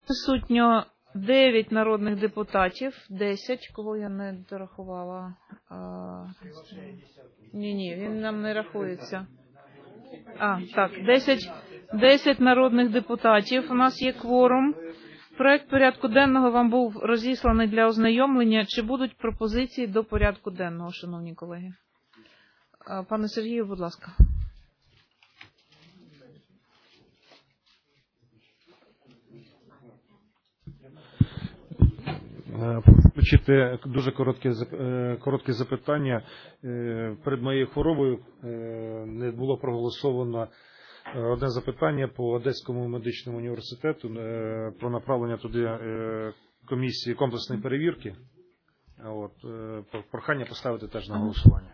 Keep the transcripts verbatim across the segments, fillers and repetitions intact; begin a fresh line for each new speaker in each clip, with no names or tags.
Присутньо дев'ять народних депутатів, десять, кого я не дорахувала. Ні-ні, він нам не рахується. А, так, десять, десять народних депутатів. У нас є кворум. Проект порядку денного вам був розісланий для ознайомлення. Чи будуть пропозиції до порядку денного, шановні колеги? Пане Сергію, будь ласка.
Включити дуже коротке, коротке запитання. Перед моєю хворобою не було проголосовано одне запитання по Одеському медичному університету про направлення туди комісії комплексної перевірки. От, прохання поставити теж на голосування.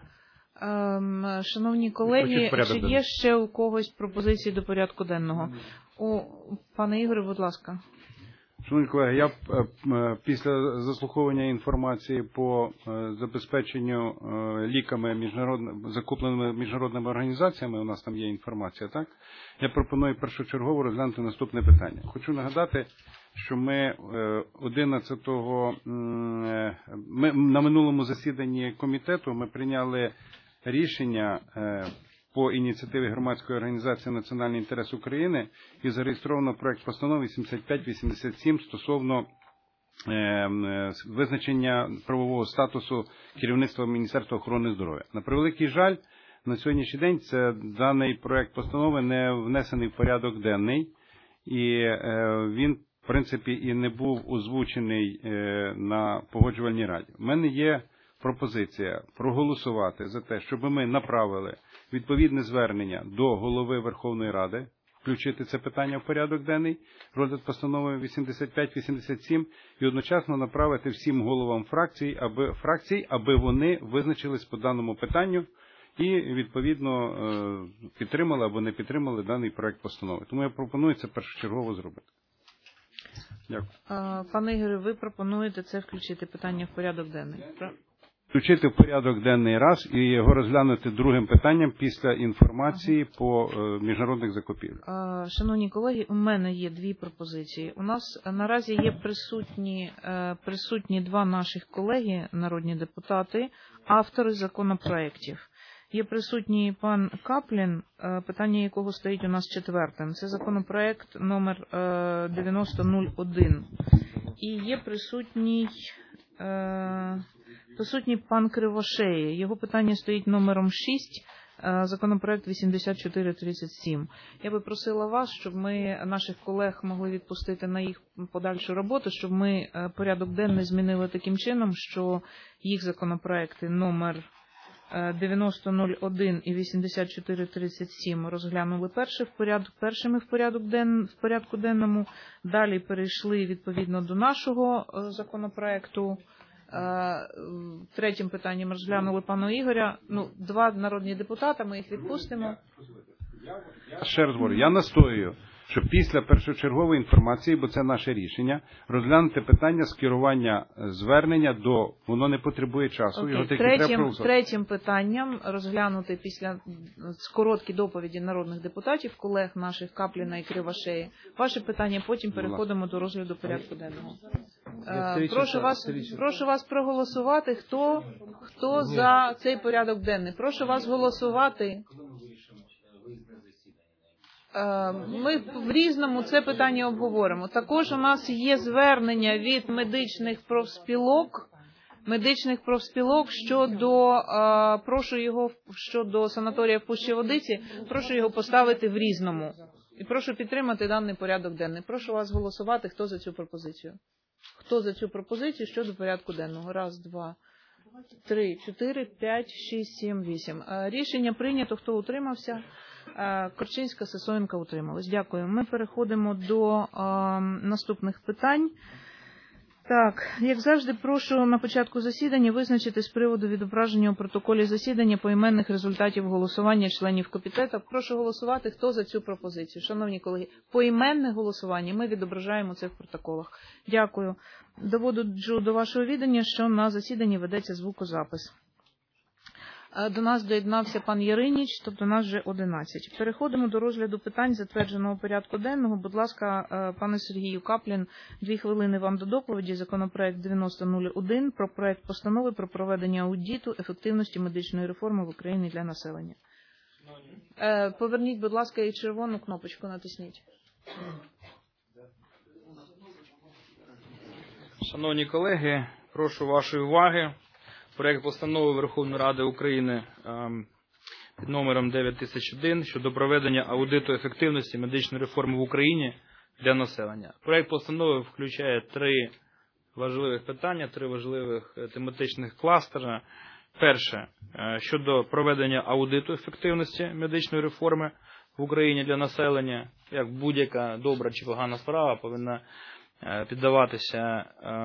Шановні колеги, чи є ще у когось пропозиції до порядку денного? У пане Ігоре, будь ласка.
Шановні колеги, я після заслуховування інформації по забезпеченню ліками міжнародними, закупленими міжнародними організаціями, у нас там є інформація, так? Я пропоную першочергово розглянути наступне питання. Хочу нагадати, що ми одинадцятого ми на минулому засіданні комітету ми прийняли рішення по ініціативі громадської організації «Національний інтерес України» і зареєстровано проект постанови вісімдесят п'ять вісімдесят сім стосовно е, визначення правового статусу керівництва Міністерства охорони здоров'я. На превеликий жаль, на сьогоднішній день це даний проект постанови не внесений в порядок денний, і е, він, в принципі, і не був озвучений е, на погоджувальній раді. У мене є пропозиція проголосувати за те, щоб ми направили відповідне звернення до голови Верховної Ради, включити це питання в порядок денний, розгляд постанови вісімдесят п'ять вісімдесят сім, і одночасно направити всім головам фракцій, аби, фракцій, аби вони визначились по даному питанню і, відповідно, підтримали або не підтримали даний проект постанови. Тому я пропоную це першочергово зробити. Дякую.
Пане Ігорю, ви пропонуєте це включити питання в порядок денний?
Включити в порядок денний раз і його розглянути другим питанням після інформації ага. по е, міжнародних закупівлях.
Шановні колеги, у мене є дві пропозиції. У нас наразі є присутні, е, присутні два наших колеги, народні депутати, автори законопроєктів. Є присутній пан Каплін, е, питання якого стоїть у нас четвертим. Це законопроєкт номер е, дев'яносто нуль один. І є присутній... Е, Присутній пан Кривошеї. Його питання стоїть номером шість, законопроект вісімдесят чотири тридцять сім. Я би просила вас, щоб ми наших колег могли відпустити на їх подальшу роботу, щоб ми порядок денний змінили таким чином, що їх законопроекти номер дев'яносто нуль один і вісімдесят чотири тридцять сім розглянули перші в порядок, першими в, порядок ден, в порядку денному, далі перейшли відповідно до нашого законопроекту. Третім питанням розглянули пана Ігоря. Ну, два народні депутати, ми їх відпустимо.
Я ще раз говорю, я настоюю, що після першочергової інформації, бо це наше рішення, розглянути питання скерування звернення до, воно не потребує часу.
Окей.
Його
Третім, третім питанням розглянути після короткі доповіді народних депутатів, колег наших Капліна і Кривошеї. Ваші питання, потім переходимо до розгляду порядку денного. Прошу вас, прошу вас проголосувати, хто, хто за цей порядок денний. Прошу вас голосувати. Ми в Різному це питання обговоримо. Також у нас є звернення від медичних профспілок, медичних профспілок щодо, прошу його, щодо санаторія в Пущі-Водиці, прошу його поставити в Різному. І прошу підтримати даний порядок денний. Прошу вас голосувати, хто за цю пропозицію. Хто за цю пропозицію щодо порядку денного? Раз, два, три, чотири, п'ять, шість, сім, вісім. Рішення прийнято. Хто утримався? Корчинська, Сисоєнко утримались. Дякую. Ми переходимо до а, наступних питань. Так, як завжди, прошу на початку засідання визначити з приводу відображення у протоколі засідання поіменних результатів голосування членів комітету. Прошу голосувати, хто за цю пропозицію. Шановні колеги, поіменне голосування, ми відображаємо це в протоколах. Дякую. Доводжу до вашого відання, що на засіданні ведеться звукозапис. До нас доєднався пан Яриніч, тобто нас вже одинадцять. Переходимо до розгляду питань затвердженого порядку денного. Будь ласка, пане Сергію Каплін, дві хвилини вам до доповіді. Законопроект дев'яносто нуль один про проект постанови про проведення аудиту ефективності медичної реформи в Україні для населення. Поверніть, будь ласка, і червону кнопочку натисніть.
Шановні колеги, прошу вашої уваги. Проект постанови Верховної Ради України під номером дев'ять тисяч один щодо проведення аудиту ефективності медичної реформи в Україні для населення. Проект постанови включає три важливих питання, три важливих тематичних кластера. Перше, щодо проведення аудиту ефективності медичної реформи в Україні для населення, як будь-яка добра чи погана справа повинна піддаватися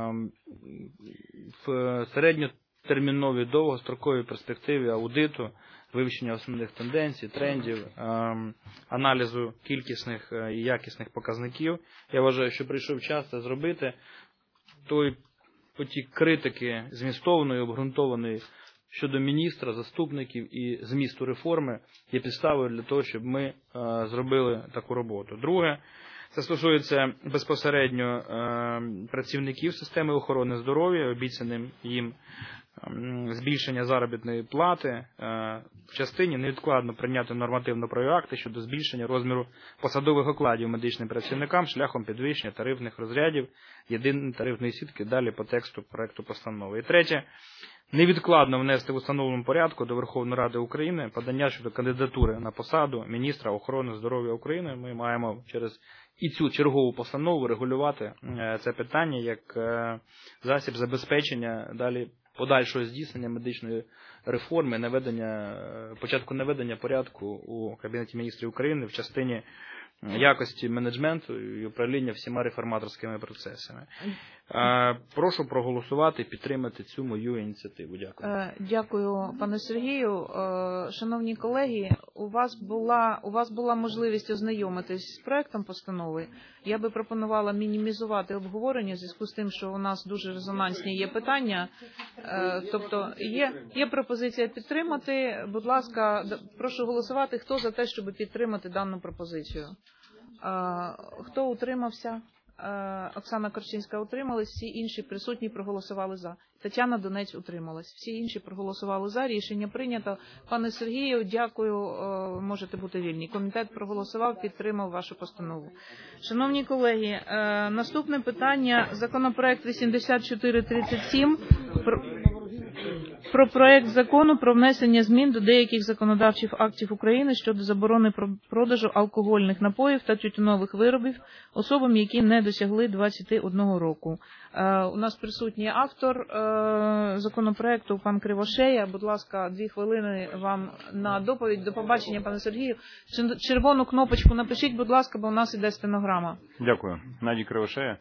в середньотерміновій довгостроковій перспективі аудиту, вивчення основних тенденцій, трендів, аналізу кількісних і якісних показників. Я вважаю, що прийшов час це зробити. Той потік критики змістовної, обґрунтованої щодо міністра, заступників і змісту реформи є підставою для того, щоб ми зробили таку роботу. Друге, це стосується безпосередньо працівників системи охорони здоров'я, обіцяним їм збільшення заробітної плати в частині невідкладно прийняти нормативно-правові акти щодо збільшення розміру посадових окладів медичним працівникам шляхом підвищення тарифних розрядів єдиної тарифної сітки, далі по тексту проекту постанови. І третє, невідкладно внести в установленому порядку до Верховної Ради України подання щодо кандидатури на посаду міністра охорони здоров'я України. Ми маємо через і цю чергову постанову регулювати це питання як засіб забезпечення далі подальшого здійснення медичної реформи, наведення, початку наведення порядку у Кабінеті міністрів України в частині якості менеджменту і управління всіма реформаторськими процесами. Прошу проголосувати і підтримати цю мою ініціативу. Дякую.
Дякую, пане Сергію. Шановні колеги, у вас була, у вас була можливість ознайомитись з проектом постанови. Я би пропонувала мінімізувати обговорення в зв'язку з тим, що у нас дуже резонансні є питання. Тобто є, є пропозиція підтримати. Будь ласка, прошу голосувати, хто за те, щоб підтримати дану пропозицію. Хто утримався? Оксана Корчинська утрималась, всі інші присутні проголосували за. Тетяна Донець утрималась. Всі інші проголосували за. Рішення прийнято. Пане Сергію, дякую, можете бути вільні. Комітет проголосував, підтримав вашу постанову. Шановні колеги, наступне питання, законопроект вісімдесят чотири тридцять сім про... про проект закону про внесення змін до деяких законодавчих актів України щодо заборони продажу алкогольних напоїв та тютюнових виробів особам, які не досягли двадцяти одного року. Е, у нас присутній автор е, законопроекту, пан Кривошея. Будь ласка, дві хвилини вам на доповідь. До побачення, пане Сергію. Червону кнопочку напишіть, будь ласка, бо у нас іде стенограма.
Дякую. Надій Кривошея.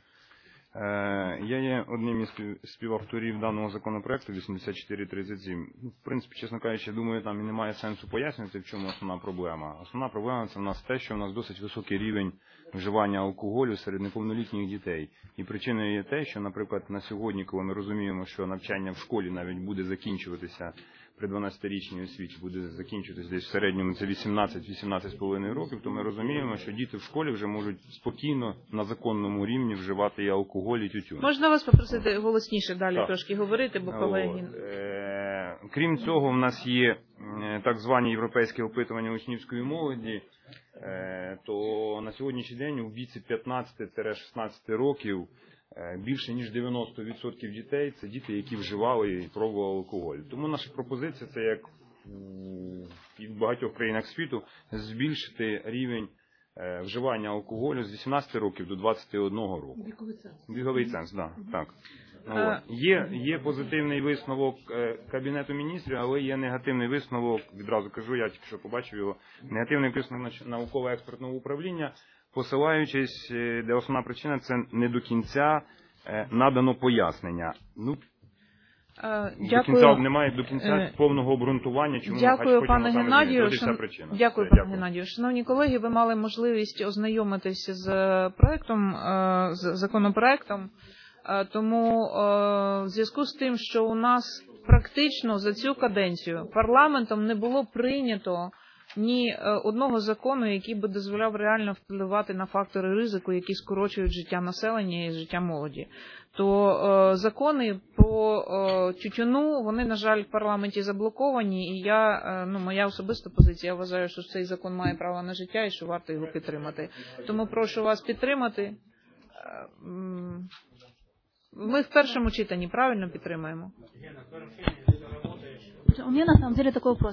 Я є одним із співавторів даного законопроекту вісімдесят чотири тридцять сім. В принципі, чесно кажучи, думаю, там і немає сенсу пояснювати, в чому основна проблема. Основна проблема – це в нас те, що в нас досить високий рівень вживання алкоголю серед неповнолітніх дітей. І причиною є те, що, наприклад, на сьогодні, коли ми розуміємо, що навчання в школі навіть буде закінчуватися при дванадцятирічній освіті, буде закінчуватися десь в середньому це вісімнадцять - вісімнадцять з половиною років, то ми розуміємо, що діти в школі вже можуть спокійно на законному рівні вживати і алкоголь, і тютюн.
Можна вас попросити голосніше далі
так.
трошки говорити, бо колеги...
Е, крім цього, в нас є так звані європейські опитування учнівської молоді, е, то на сьогоднішній день у віці п'ятнадцять - шістнадцять років більше ніж дев'яносто відсотків дітей – це діти, які вживали і пробували алкоголь. Тому наша пропозиція – це як в багатьох країнах світу збільшити рівень вживання алкоголю з вісімнадцяти років до двадцяти одного року. Віковий ценз. Віковий ценз, да, так. Ну, є, є позитивний висновок Кабінету міністрів, але є негативний висновок, відразу кажу, я тільки що побачив його, негативний висновок науково-експертного управління, посилаючись, де основна причина – це не до кінця надано пояснення. Ну,
Дякую.
До кінця немає до кінця повного обґрунтування, чому
дякую,
ми
пане Геннадію. Шан...
причина.
Дякую,
Все,
пане
дякую.
Геннадію. Шановні колеги, ви мали можливість ознайомитися з проектом, з законопроектом, тому в зв'язку з тим, що у нас практично за цю каденцію парламентом не було прийнято ні одного закону, який би дозволяв реально впливати на фактори ризику, які скорочують життя населення і життя молоді. То е, закони по е, тютюну, вони, на жаль, в парламенті заблоковані, і я, е, ну, моя особиста позиція, я вважаю, що цей закон має право на життя і що варто його підтримати. Тому прошу вас підтримати. Е, ми в першому читанні правильно підтримуємо?
У меня на самом деле такой вопрос.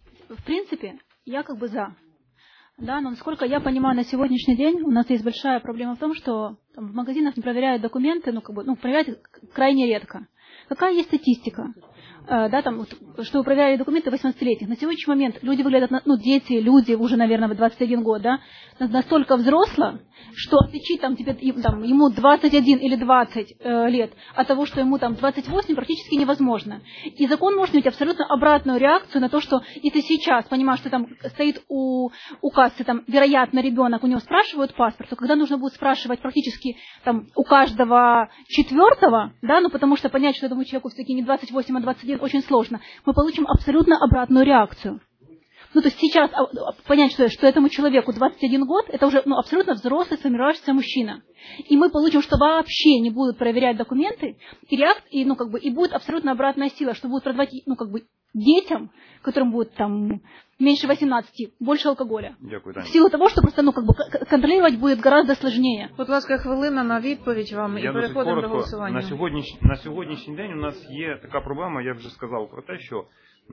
В принципе, я как бы за. Да, но насколько я понимаю, на сегодняшний день у нас есть большая проблема в том, что там, в магазинах не проверяют документы, ну, как бы, ну, проверяют крайне редко. Какая есть статистика? Э, да, там, вот, что вы проверяли документы восемнадцатилетних. На сегодняшний момент люди выглядят, ну, дети, люди, уже, наверное, двадцать один год, да, настолько взросло, что отличить там, тебе, там, ему двадцать один или двадцать э, лет от того, что ему там двадцать восемь, практически невозможно. И закон может иметь абсолютно обратную реакцию на то, что если сейчас, понимаешь, что там стоит у, у кассы, там, вероятно, ребенок, у него спрашивают паспорт, то когда нужно будет спрашивать практически там, у каждого четвертого, да, ну потому что понять, что этому человеку все-таки не двадцать восемь, а двадцать один очень сложно, мы получим абсолютно обратную реакцию. Ну, то есть сейчас понять, что, что этому человеку двадцать один год, это уже ну, абсолютно взрослый, сформировавшийся мужчина. И мы получим, что вообще не будут проверять документы, и, реакт, и, ну, как бы, и будет абсолютно обратная сила, что будут продавать ну, как бы, детям, которым будет там, меньше восемнадцати, больше алкоголя.
Дякую,
в силу того, что просто ну, как бы, контролировать будет гораздо сложнее.
Будь ласка, хвилина на відповідь вам
Я
і переходимо до голосування.
На сьогоднішній, на сьогоднішній день у нас є така проблема, я вже сказав про те, що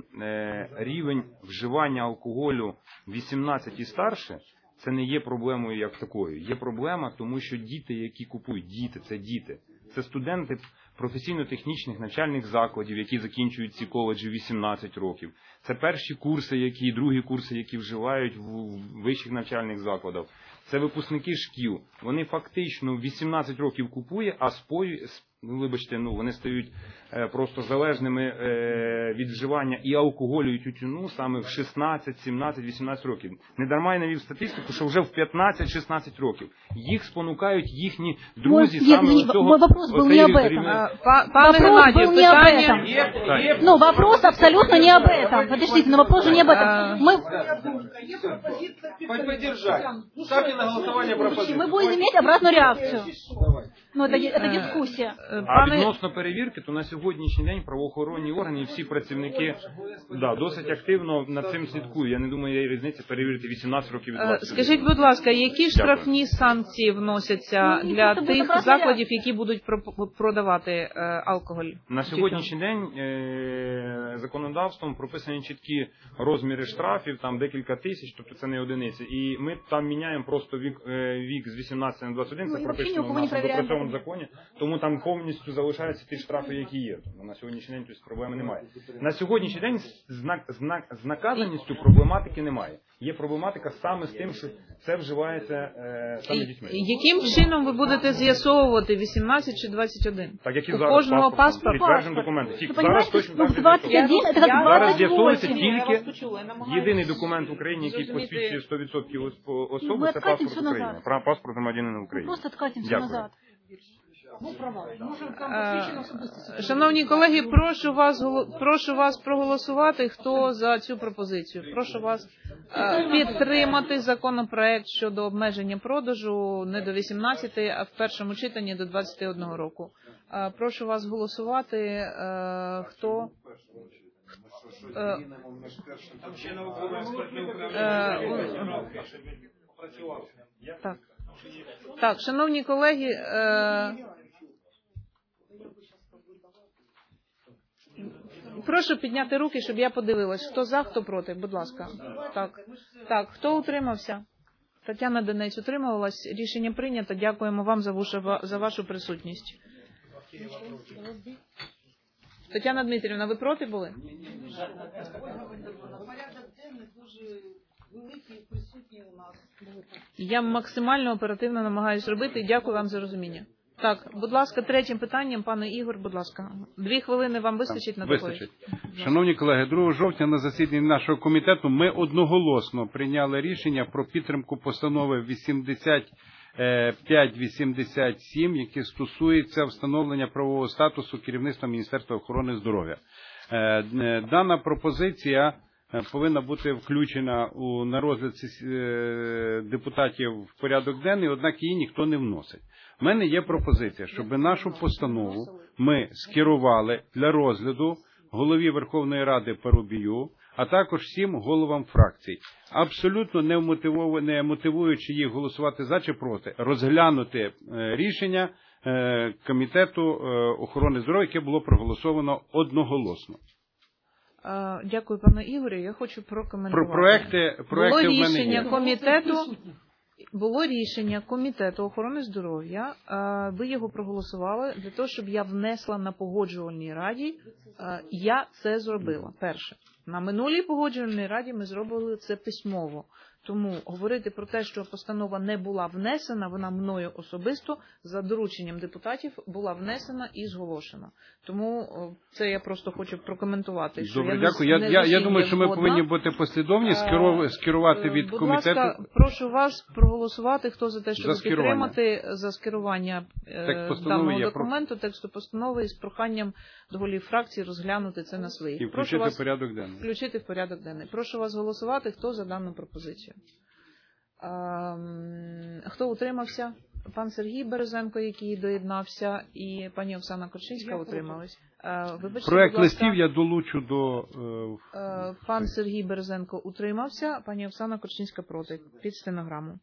е, рівень вживання алкоголю вісімнадцять і старше, це не є проблемою як такою. Є проблема, тому що діти, які купують, діти, це діти. Це студенти професійно-технічних навчальних закладів, які закінчують ці коледжі вісімнадцять років. Це перші курси, які, другі курси, які вживають в вищих навчальних закладах. Це випускники шкіл. Вони фактично вісімнадцять років купує, а спою, ну, вибачте, ну, вони стають е, просто залежними е, від вживання і алкоголю, і тютюну саме в шістнадцять, сімнадцять, вісімнадцять років. Недарма я навів статистику, що вже в п'ятнадцять-шістнадцять років їх спонукають їхні друзі
Мой,
саме
нет,
цього.
мой вопрос был не об этом.
Пане Геннадію,
был не об
питання...
этом. Ну, вопрос абсолютно не об этом. Подождите, но вопрос же не об этом. Мы...
Поддержать. Ставьте на голосование пропозицию.
Мы будем иметь обратную реакцию. Ну, это, это дискуссия.
А відносно перевірки, то на сьогоднішній день правоохоронні органи і всі працівники да, досить активно над цим слідкують. Я не думаю, є різниця перевірити вісімнадцять років від двадцять.
Скажіть, будь ласка, які штрафні санкції вносяться
Ну,
для
це
тих
буде
закладів, які будуть про- продавати е, алкоголь?
На сьогоднішній день е- законодавством прописані чіткі розміри штрафів, там декілька тисяч, тобто це не одиниці. І ми там міняємо просто вік, е- вік з вісімнадцяти на двадцять один,
Ну,
це
і
прописано
взагалі
в
нікого не
нашому
перевіряємо.
допрацьованому законі, тому там повністю залишаються ті штрафи, які є. Тому на сьогоднішній день тобто, проблеми немає. На сьогоднішній день знак, знак, з наказаністю проблематики немає. Є проблематика саме з тим, що це вживається е, саме дітьми.
Яким чином ви будете з'ясовувати вісімнадцять чи двадцять один?
Так, як і
У
зараз
кожного паспорт?
підтверджені документи. Тільки
Ви
зараз
понимаете,
точно
ну,
так же
двадцять один
з'ясовується.
это как
Зараз
двадцать
з'ясовується
восемь.
тільки єдиний документ в Україні, який
Зрозуміти-
посвідчує сто відсотків ос-
Ну,
особи,
ми
це
откатимося
паспорт України.
назад.
Пра- Паспорт громадянина
Мы
України.
просто откатимся
Дякую.
назад.
Е, Шановні колеги, прошу вас голо- прошу вас проголосувати, хто за цю пропозицію. Прошу вас е, підтримати законопроект щодо обмеження продажу не до вісімнадцяти, а в першому читанні до двадцяти одного року. Е, Прошу вас голосувати, е, хто Е, е, Так. Так, шановні колеги, е, прошу підняти руки, щоб я подивилась, хто за, хто проти, будь ласка. Так, так, хто утримався? Тетяна Денець утримувалась. Рішення прийнято. Дякуємо вам за вашу, за вашу присутність. Тетяна Дмитрівна, ви проти були? Я максимально оперативно намагаюся робити і дякую вам за розуміння. Так, будь ласка, третім питанням, пане Ігор, будь ласка. Дві хвилини вам вистачить на доповідь?
Вистачить. Шановні колеги, другого жовтня на засіданні нашого комітету ми одноголосно прийняли рішення про підтримку постанови вісімдесят п'ять вісімдесят сім, які стосуються встановлення правового статусу керівництва Міністерства охорони здоров'я. Дана пропозиція повинна бути включена у, на розгляд депутатів в порядок денний, однак її ніхто не вносить. У мене є пропозиція, щоб нашу постанову ми скерували для розгляду голові Верховної Ради Парубію, а також всім головам фракцій. Абсолютно не, не мотивуючи їх голосувати за чи проти, розглянути рішення Комітету охорони здоров'я, яке було проголосовано одноголосно.
Дякую, пане Ігорю. Я хочу прокоментувати.
Про проекти, проекти
було
в мене
рішення
є.
комітету, було рішення Комітету охорони здоров'я. Ви його проголосували для того, щоб я внесла на погоджувальній раді. Я це зробила. Перше. На минулій погоджувальній раді ми зробили це письмово. Тому говорити про те, що постанова не була внесена, вона мною особисто, за дорученням депутатів, була внесена і зголошена. Тому це я просто хочу прокоментувати. Що
Добре,
я
дякую.
Не,
я,
не
я, я думаю,
згодна.
що ми повинні бути послідовні, скеру, скерувати від
Будь
комітету.
ласка, прошу вас проголосувати, хто за те, щоб
за
підтримати за скерування
Текст
даного
є,
документу, тексту постанови, з проханням до голів фракцій розглянути це на своїх.
І включити
вас
в порядок денний.
Включити в порядок денний. Прошу вас голосувати, хто за дану пропозицію. Хто утримався? Пан Сергій Березенко, який доєднався, і пані Оксана Корчинська утрималась. Вибачте,
проект
будь ласка,
листів я долучу до...
Пан Сергій Березенко утримався, пані Оксана Корчинська проти. Під стенограму.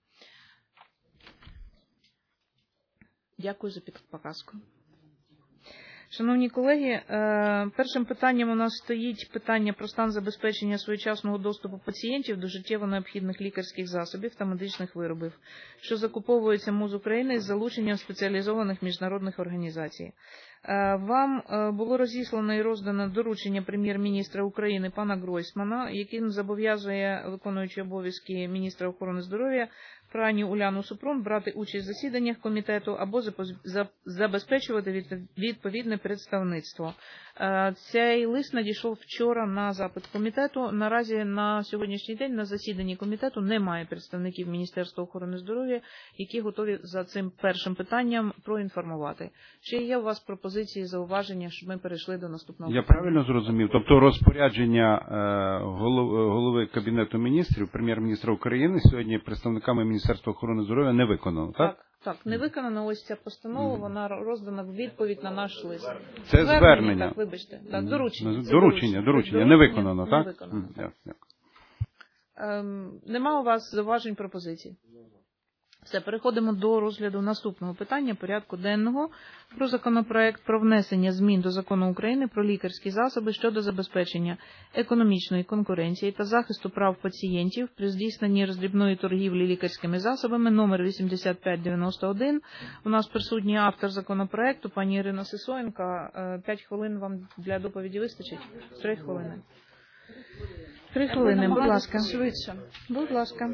Дякую за підказку. Шановні колеги, першим питанням у нас стоїть питання про стан забезпечення своєчасного доступу пацієнтів до життєво необхідних лікарських засобів та медичних виробів, що закуповуються МОЗ України з залученням спеціалізованих міжнародних організацій. Вам було розіслано і роздано доручення прем'єр-міністра України пана Гройсмана, яким зобов'язує виконуючий обов'язки міністра охорони здоров'я пані Уляну Супрун брати участь в засіданнях комітету або забезпечувати відповідне представництво. Цей лист надійшов вчора на запит комітету. Наразі на сьогоднішній день на засіданні комітету немає представників Міністерства охорони здоров'я, які готові за цим першим питанням проінформувати. Чи є у вас пропозиції, зауваження, щоб ми перейшли до наступного
Я
питання?
правильно зрозумів? Тобто розпорядження голови Кабінету міністрів, прем'єр-міністра України сьогодні представниками Міністерства охорони здоров'я не виконано, так?
Так. Так, не виконана ось ця постанова, вона роздана в відповідь на наш лист.
Це звернення.
Так, вибачте. Так, доручення. Це
Доручення, доручення, не виконано,
не
так?
виконано.
Дякую.
Ем, нема у вас зауважень, пропозицій? Все, переходимо до розгляду наступного питання порядку денного про законопроект про внесення змін до Закону України про лікарські засоби щодо забезпечення економічної конкуренції та захисту прав пацієнтів при здійсненні роздрібної торгівлі лікарськими засобами номер вісімдесят п'ять дев'яносто один. У нас присутній автор законопроекту, пані Ірина Сисоєнко. П'ять хвилин вам для доповіді вистачить? Три хвилини. Три хвилини, будь ласка.
Швидше.
Будь ласка.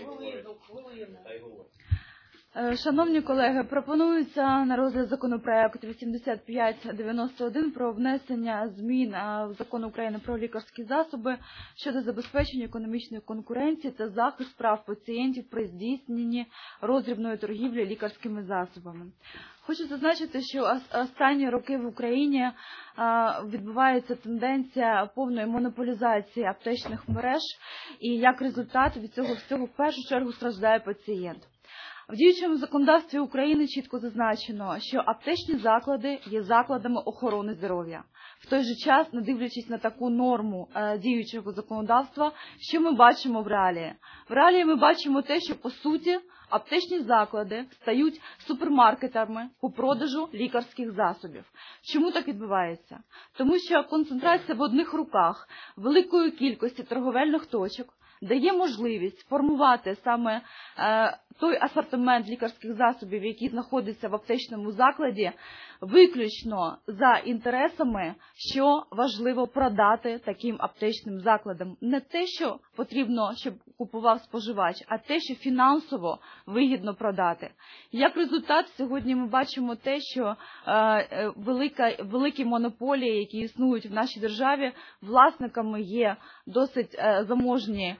Шановні колеги, пропонується на розгляд законопроект вісімдесят п'ять дев'яносто один про внесення змін в Закон України про лікарські засоби щодо забезпечення економічної конкуренції та захист прав пацієнтів при здійсненні роздрібної торгівлі лікарськими засобами. Хочу зазначити, що останні роки в Україні відбувається тенденція повної монополізації аптечних мереж, і як результат від цього всього в першу чергу страждає пацієнт. В діючому законодавстві України чітко зазначено, що аптечні заклади є закладами охорони здоров'я. В той же час, не дивлячись на таку норму е, діючого законодавства, що ми бачимо в реалії? В реалії ми бачимо те, що, по суті, аптечні заклади стають супермаркетами по продажу лікарських засобів. Чому так відбувається? Тому що концентрація в одних руках великої кількості торговельних точок дає можливість формувати саме е, той асортимент лікарських засобів, який знаходиться в аптечному закладі, виключно за інтересами, що важливо продати таким аптечним закладам. Не те, що потрібно, щоб купував споживач, а те, що фінансово вигідно продати. Як результат, сьогодні ми бачимо те, що е, велика, великі монополії, які існують в нашій державі, власниками є досить е, заможні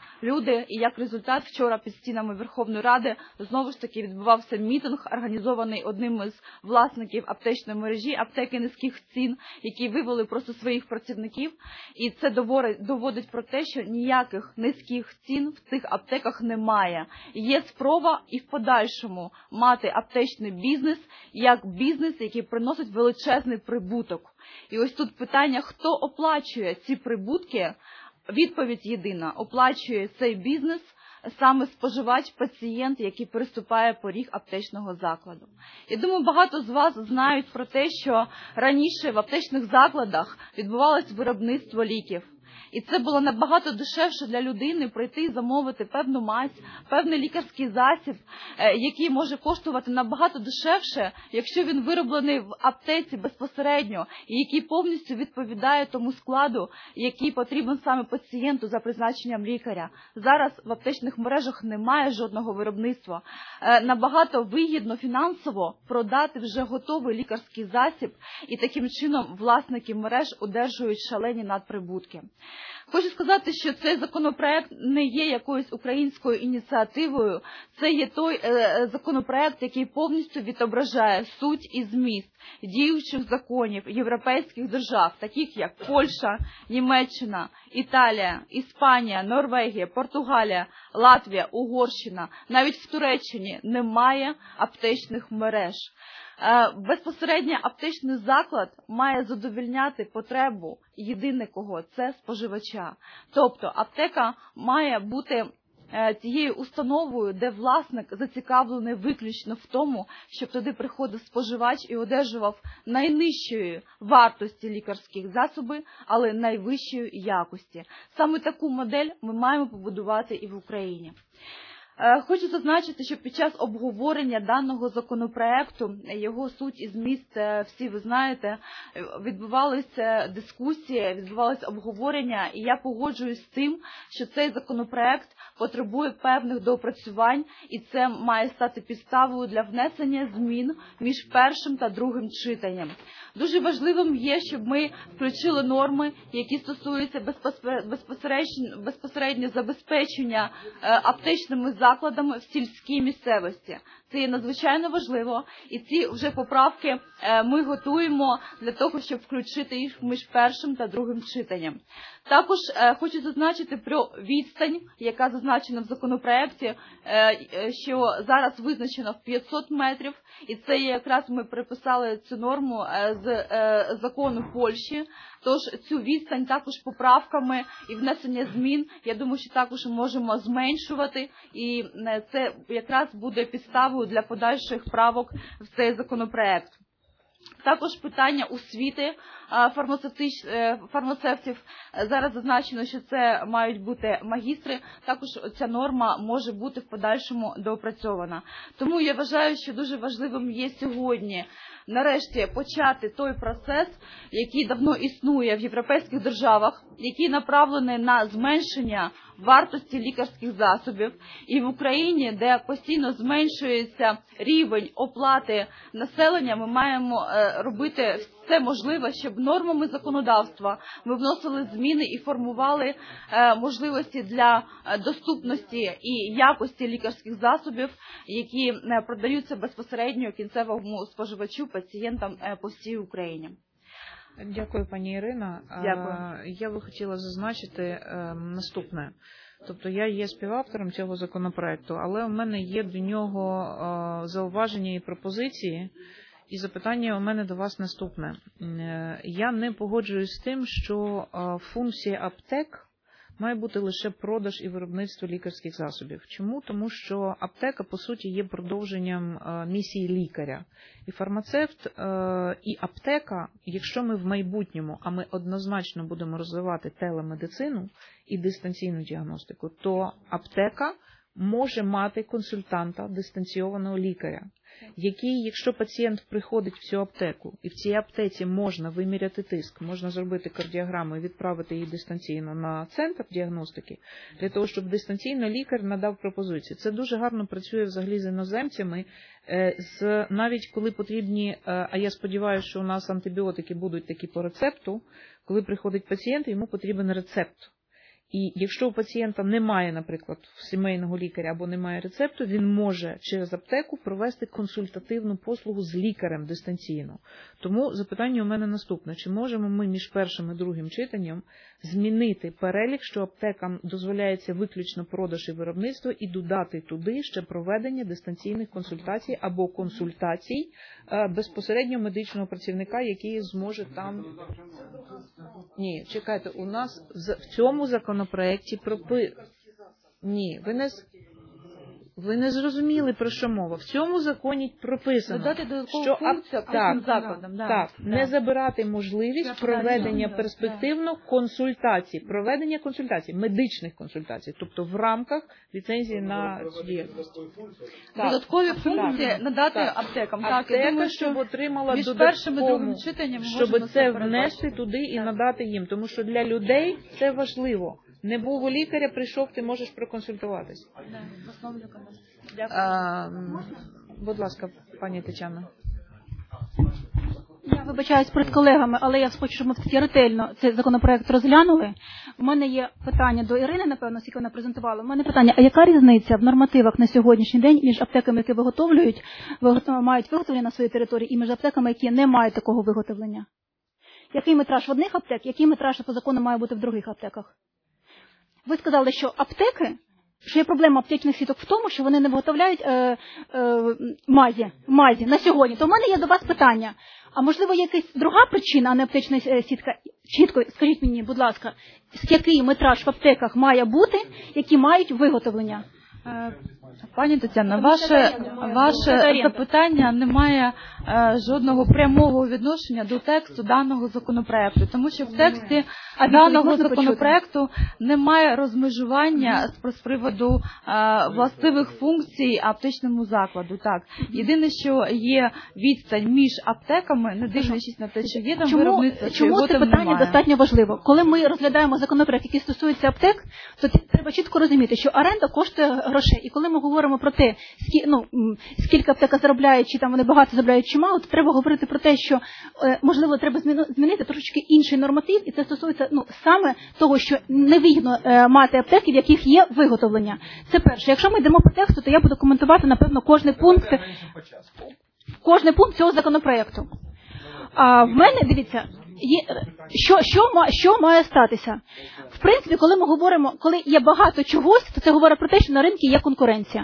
люди. І як результат, вчора під стінами Верховної Ради знову ж таки відбувався мітинг, організований одним із власників аптечної мережі аптеки низьких цін, які вивели просто своїх працівників. І це доводить про те, що ніяких низьких цін в цих аптеках немає. Є спроба і в подальшому мати аптечний бізнес як бізнес, який приносить величезний прибуток. І ось тут питання, хто оплачує ці прибутки? Відповідь єдина. Оплачує цей бізнес саме споживач, пацієнт, який переступає поріг аптечного закладу. Я думаю, багато з вас знають про те, що раніше в аптечних закладах відбувалось виробництво ліків. І це було набагато дешевше для людини прийти і замовити певну мазь, певний лікарський засіб, який може коштувати набагато дешевше, якщо він вироблений в аптеці безпосередньо і який повністю відповідає тому складу, який потрібен саме пацієнту за призначенням лікаря. Зараз в аптечних мережах немає жодного виробництва. Набагато вигідно фінансово продати вже готовий лікарський засіб, і таким чином власники мереж одержують шалені надприбутки. Хочу сказати, що цей законопроект не є якоюсь українською ініціативою. Це є той е, законопроект, який повністю відображає суть і зміст діючих законів європейських держав, таких як Польща, Німеччина, Італія, Іспанія, Норвегія, Португалія, Латвія, Угорщина. Навіть в Туреччині немає аптечних мереж. Безпосередньо аптечний заклад має задовольняти потребу єдине кого – це споживача. Тобто аптека має бути тією установою, де власник зацікавлений виключно в тому, щоб туди приходив споживач і одержував найнижчої вартості лікарських засоби, але найвищої якості. Саме таку модель ми маємо побудувати і в Україні. Хочу зазначити, що під час обговорення даного законопроекту, його суть і зміст, всі ви знаєте, відбувалися дискусії, відбувалося обговорення, і я погоджуюсь з тим, що цей законопроект потребує певних доопрацювань, і це має стати підставою для внесення змін між першим та другим читанням. Дуже важливим є, щоб ми включили норми, які стосуються безпосередньо, безпосередньо забезпечення аптечними закладами в сільській місцевості. Це є надзвичайно важливо, і ці вже поправки ми готуємо для того, щоб включити їх між першим та другим читанням. Також хочу зазначити про відстань, яка зазначена в законопроекті, що зараз визначено в п'ятсот метрів, і це є якраз ми приписали цю норму з закону Польщі. Тож цю відстань також поправками і внесення змін, я думаю, що також ми можемо зменшувати, і це якраз буде підставою для подальших правок в цей законопроект. Також питання освіти фармацевтів. Зараз зазначено, що це мають бути магістри. Також ця норма може бути в подальшому доопрацьована. Тому я вважаю, що дуже важливим є сьогодні нарешті почати той процес, який давно існує в європейських державах, який направлений на зменшення вартості лікарських засобів. І в Україні, де постійно зменшується рівень оплати населення, ми маємо робити все можливе, щоб нормами законодавства ми вносили зміни і формували можливості для доступності і якості лікарських засобів, які продаються безпосередньо кінцевому споживачу, пацієнтам по всій Україні.
Дякую, пані Ірина.
Дякую.
Я би хотіла зазначити наступне. Тобто я є співавтором цього законопроекту, але у мене є до нього зауваження і пропозиції. І запитання у мене до вас наступне. Я не погоджуюсь з тим, що функція аптек має бути лише продаж і виробництво лікарських засобів. Чому? Тому що аптека, по суті, є продовженням місії лікаря. І фармацевт, і аптека, якщо ми в майбутньому, а ми однозначно будемо розвивати телемедицину і дистанційну діагностику, то аптека може мати консультанта, дистанційованого лікаря, який, якщо пацієнт приходить в цю аптеку, і в цій аптеці можна виміряти тиск, можна зробити кардіограму і відправити її дистанційно на центр діагностики, для того, щоб дистанційно лікар надав пропозиції. Це дуже гарно працює взагалі з іноземцями, з, навіть коли потрібні, а я сподіваюся, що у нас антибіотики будуть такі по рецепту, коли приходить пацієнт, йому потрібен рецепт. І якщо у пацієнта немає, наприклад, сімейного лікаря або немає рецепту, він може через аптеку провести консультативну послугу з лікарем дистанційно. Тому запитання у мене наступне. Чи можемо ми між першим і другим читанням змінити перелік, що аптекам дозволяється виключно продаж і виробництво, і додати туди ще проведення дистанційних консультацій або консультацій безпосередньо медичного працівника, який зможе там... Ні, чекайте, у нас в цьому законопроекті пропи... Ні, ви не... Ви не зрозуміли, про що мова. В цьому законі прописано, що
функцію
так,
закладом, да.
так,
Да.
не забирати можливість
Я
проведення
да.
перспективно консультацій, проведення консультацій, медичних консультацій, тобто в рамках ліцензії на цю діяльність.
Додаткові функції
так,
надати
так.
аптекам.
Аптека,
Так, я думаю,
щоб отримала
між першим і другим
додаткову,
читанням ми
щоб
можемо
це
передбачити.
внести туди і надати їм, тому що для людей це важливо. Не був у лікаря, прийшов, ти можеш проконсультуватись.
Дякую.
А, будь ласка, пані Тетяна.
Я вибачаюсь перед колегами, але я хочу, щоб ми все ретельно цей законопроект розглянули. У мене є питання до Ірини, напевно, скільки вона презентувала. У мене питання, а яка різниця в нормативах на сьогоднішній день між аптеками, які виготовлюють, мають виготовлення на своїй території, і між аптеками, які не мають такого виготовлення? Який метраж в одних аптек, який метраж по закону має бути в других аптеках? Ви сказали, що аптеки, що є проблема аптечних сіток в тому, що вони не виготовляють е, е, мазі, мазі на сьогодні. То в мене є до вас питання. А можливо, є якась друга причина, а не аптечна сітка? Чітко скажіть мені, будь ласка, який метраж в аптеках має бути, які мають виготовлення?
Пані Тетяна, ваше, ваше запитання не має е, жодного прямого відношення до тексту даного законопроекту, тому що в тексті а даного законопроекту немає розмежування з, з приводу е, властивих функцій аптечному закладу. Так, єдине, що є відстань між аптеками, не дивлячись на те, чи є там виробництво, чи його там немає.
Чому це питання достатньо важливо? Коли ми розглядаємо законопроект, який стосується аптек, то треба чітко розуміти, що оренда коштує грошей. І коли ми говоримо про те, скільки, ну, скільки аптека заробляє, чи там вони багато заробляють, чи мало, то треба говорити про те, що, можливо, треба змінити трошечки інший норматив, і це стосується, ну, саме того, що невигідно мати аптеки, в яких є виготовлення. Це перше. Якщо ми йдемо по тексту, то я буду коментувати, напевно, кожний пункт, кожний пункт цього законопроекту. А в мене, дивіться, є, що, що, що має статися? В принципі, коли ми говоримо, коли є багато чогось, то це говорить про те, що на ринку є конкуренція.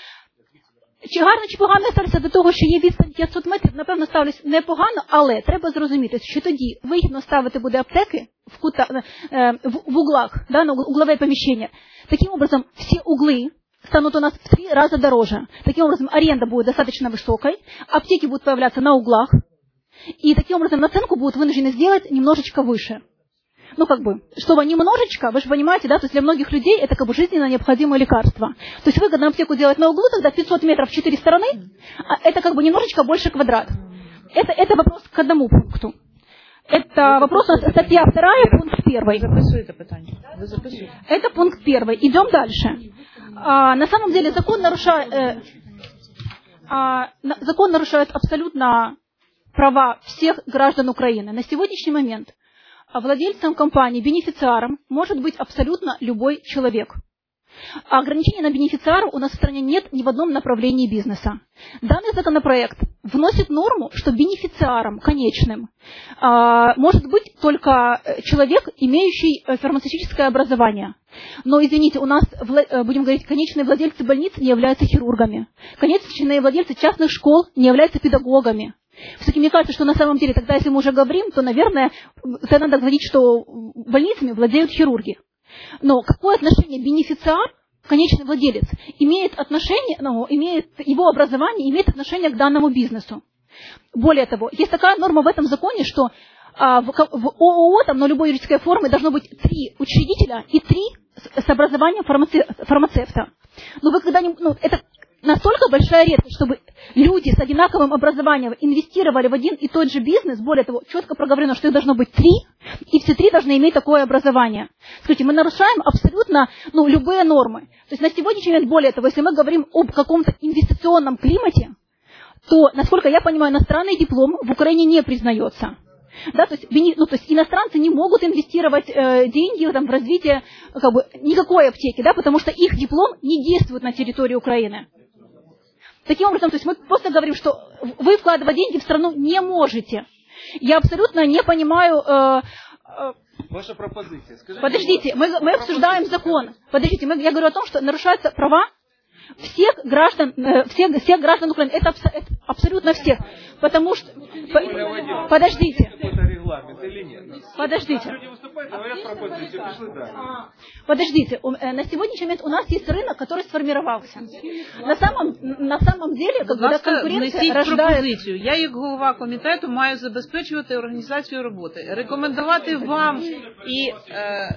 Чи гарно, чи погано ставляться до того, що є відстань п'ятсот метрів, напевно, ставлюсь непогано, але треба зрозуміти, що тоді вигідно ставити буде аптеки в, кута, в, в углах, да, на углове поміщення. Таким образом, всі угли станут у нас в три раза дороже. Таким образом, аренда будет достаточно высокой, аптеки будут появляться на углах, и таким образом наценку будут вынуждены сделать немножечко выше. Ну, как бы, чтобы немножечко, вы же понимаете, да, то есть для многих людей это как бы жизненно необходимое лекарство. То есть выгодно аптеку делать на углу, тогда пятьсот метров в четыре стороны, а это как бы немножечко больше квадрат. Это, это вопрос к одному пункту. Это вопрос, статья вторая, пункт первый.
Записывайте питание. Вы записываете.
Это пункт первый. Идем дальше. А, на самом деле закон нарушает, э, а, закон нарушает абсолютно права всех граждан Украины. На сегодняшний момент владельцем компании, бенефициаром может быть абсолютно любой человек. А ограничений на бенефициаров у нас в стране нет ни в одном направлении бизнеса. Данный законопроект вносит норму, что бенефициаром конечным а, может быть только человек, имеющий фармацевтическое образование. Но, извините, у нас, будем говорить, конечные владельцы больниц не являются хирургами. Конечные владельцы частных школ не являются педагогами. Все-таки мне кажется, что на самом деле, тогда, если мы уже говорим, то, наверное, тогда надо говорить, что больницами владеют хирурги. Но какое отношение бенефициар, конечный владелец, имеет отношение, ну, имеет, его образование имеет отношение к данному бизнесу? Более того, есть такая норма в этом законе, что а, в, в ООО, там, на любой юридической форме должно быть три учредителя и три с, с образованием фармаце, фармацевта. Но вы когда-нибудь, ну, это настолько большая редкость, чтобы люди с одинаковым образованием инвестировали в один и тот же бизнес. Более того, четко проговорено, что их должно быть три, и все три должны иметь такое образование. Скажите, мы нарушаем абсолютно, ну, любые нормы. То есть на сегодняшний момент, более того, если мы говорим об каком-то инвестиционном климате, то, насколько я понимаю, иностранный диплом в Украине не признается. Да, то есть, ну, то есть иностранцы не могут инвестировать э, деньги там, в развитие как бы, никакой аптеки, да, потому что их диплом не действует на территории Украины. Таким образом, то есть мы просто говорим, что вы вкладывать деньги в страну не можете. Я абсолютно не понимаю... Э, э,
Ваша пропозиция. Скажите,
подождите, мы, мы обсуждаем закон. Подождите, мы, я говорю о том, что нарушаются права всех граждан, э, всех, всех граждан Украины. Это, абс, это абсолютно всех. Потому что... По, подождите. Подождите. Подождите. На сегодняшний момент у нас есть рынок, который сформировался. На самом, на самом деле, когда конкуренция рождає...
пропозицію. Я, як голова комітету, маю забезпечувати організацію роботи, рекомендувати вам і... Е,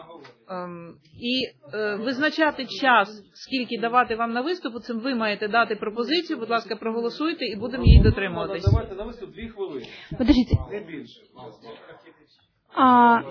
І е, визначати час, скільки давати вам на виступ, цим ви маєте дати пропозицію, будь ласка, проголосуйте і будемо її дотримуватись.
Давайте на виступ дві хвилини.
Подождите.
Не більше.
А...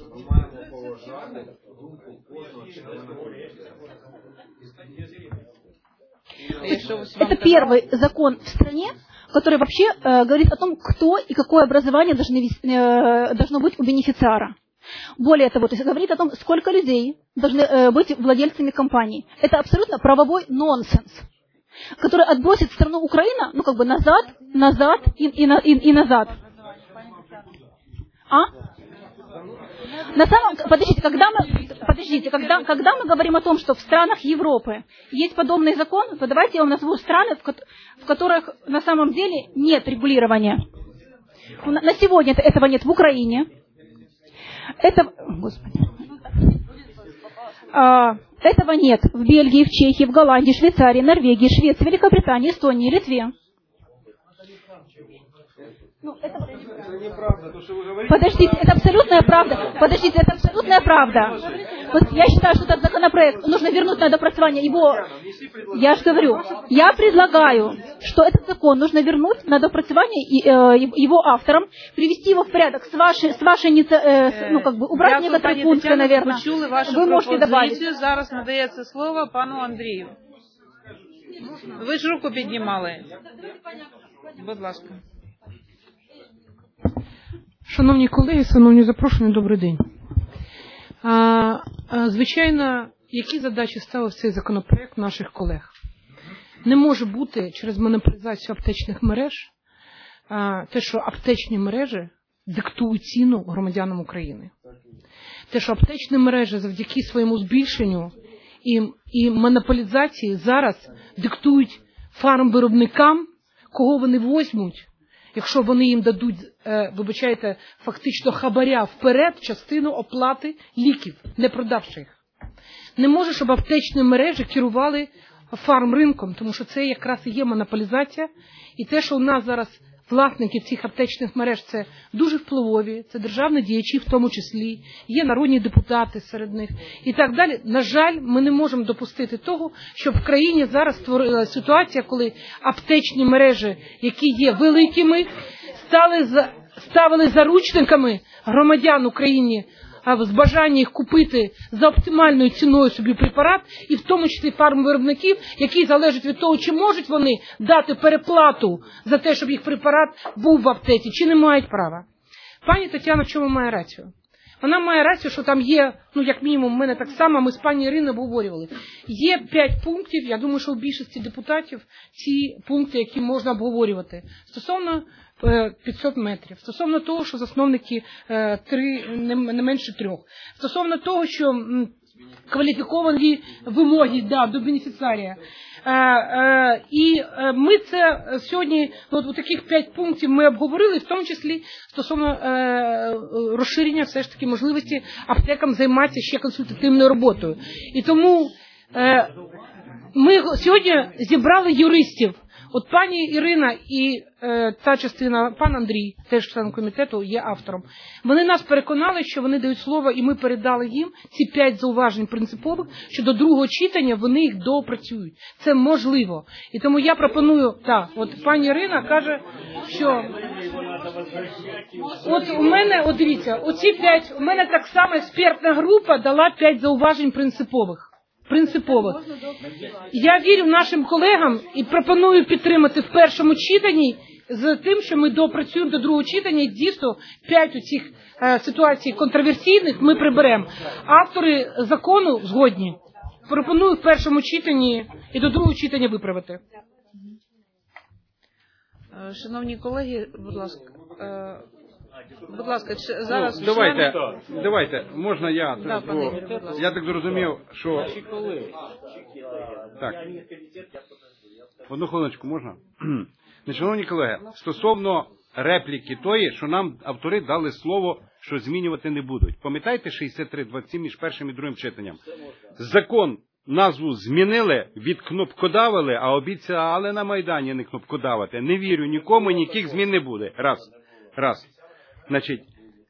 Это первый закон в стране, который вообще э, говорит о том, кто и какое образование должны, э, должно быть у бенефициара. Более того, то есть говорит о том, сколько людей должны э, быть владельцами компаний. Это абсолютно правовой нонсенс, который отбросит страну Украина, ну как бы назад, назад и, и, и, и назад. А? На самом, подождите, когда мы, подождите, когда, когда мы говорим о том, что в странах Европы есть подобный закон, то давайте я вам назову страны, в, в которых на самом деле нет регулирования. На сегодня этого нет в Украине. Это, Господи. А, этого нет в Бельгии, в Чехии, в Голландии, Швейцарии, Норвегии, Швеции, Великобритании, Эстонии, Литве. Ну, это...
Это неправда, то, что вы говорите.
Подождите, это абсолютная правда. Подождите, это абсолютная правда. Вот я считаю, что этот законопроект нужно вернуть на доопрацование его. Я же говорю, я предлагаю, что этот закон нужно вернуть на доопрацование э, его авторам, привести его в порядок с вашей, с вашей э, ну как бы убрать некоторые пункты, наверное. Вы можете добавить.
Зараз надається слово пану Андрію. Ви ж руку піднімали. Будь ласка.
Шановні колеги, шановні запрошені, добрий день. А, а, звичайно, які задачі ставив цей законопроект наших колег? Не може бути через монополізацію аптечних мереж а, те, що аптечні мережі диктують ціну громадянам України. Те, що аптечні мережі завдяки своєму збільшенню і, і монополізації зараз диктують фармвиробникам, кого вони возьмуть, якщо вони їм дадуть, вибачайте, фактично хабаря вперед частину оплати ліків, не продавши їх. Не може, щоб аптечні мережі керували фармринком, тому що це якраз і є монополізація. І те, що у нас зараз власники цих аптечних мереж, це дуже впливові, це державні діячі в тому числі, є народні депутати серед них і так далі. На жаль, ми не можемо допустити того, щоб в країні зараз створилася ситуація, коли аптечні мережі, які є великими, стали за, ставили заручниками громадян України з бажання їх купити за оптимальною ціною собі препарат, і в тому числі фармвиробників, які залежать від того, чи можуть вони дати переплату за те, щоб їх препарат був в аптеці, чи не мають права. Пані Тетяна в чому має рацію? Вона має рацію, що там є, ну як мінімум, в мене так само, ми з пані Іриною обговорювали. Є п'ять пунктів, я думаю, що у більшості депутатів ці пункти, які можна обговорювати. Стосовно п'ятсот метрів, стосовно того, що засновники три, не менше трьох, стосовно того, що кваліфіковані вимоги да, до бенефіціарія. І ми це сьогодні, от у таких п'ять пунктів ми обговорили, в тому числі стосовно розширення все ж таки можливості аптекам займатися ще консультативною роботою. І тому ми сьогодні зібрали юристів. От пані Ірина і е, та частина, пан Андрій, теж член комітету, є автором. Вони нас переконали, що вони дають слово, і ми передали їм ці п'ять зауважень принципових, що до другого читання вони їх доопрацюють. Це можливо. І тому я пропоную, так, от пані Ірина каже, що от у мене, от дивіться, оці п'ять, у мене так само експертна група дала п'ять зауважень принципових. Принципових. Я вірю нашим колегам і пропоную підтримати в першому читанні з тим, що ми допрацюємо до другого читання, і дійсно п'ять оцих е, ситуацій контроверсійних ми приберемо. Автори закону згодні. Пропоную в першому читанні і до другого читання виправити.
Шановні колеги, будь ласка, е, будь ласка, чи зараз...
Ну, давайте,
члени...
давайте, можна я?
Да,
бо,
пане Ігор, будь ласка.
Я так зрозумів, що... Так. Одну хвилиночку, можна? Шановні колеги, стосовно репліки тої, що нам автори дали слово, що змінювати не будуть. Пам'ятаєте шістдесят три двадцять сім між першим і другим читанням? Закон, назву змінили, відкнопкодавили, а обіцяли на Майдані не кнопкодавити. Не вірю нікому, ніяких змін не буде. Раз. Раз. Значить,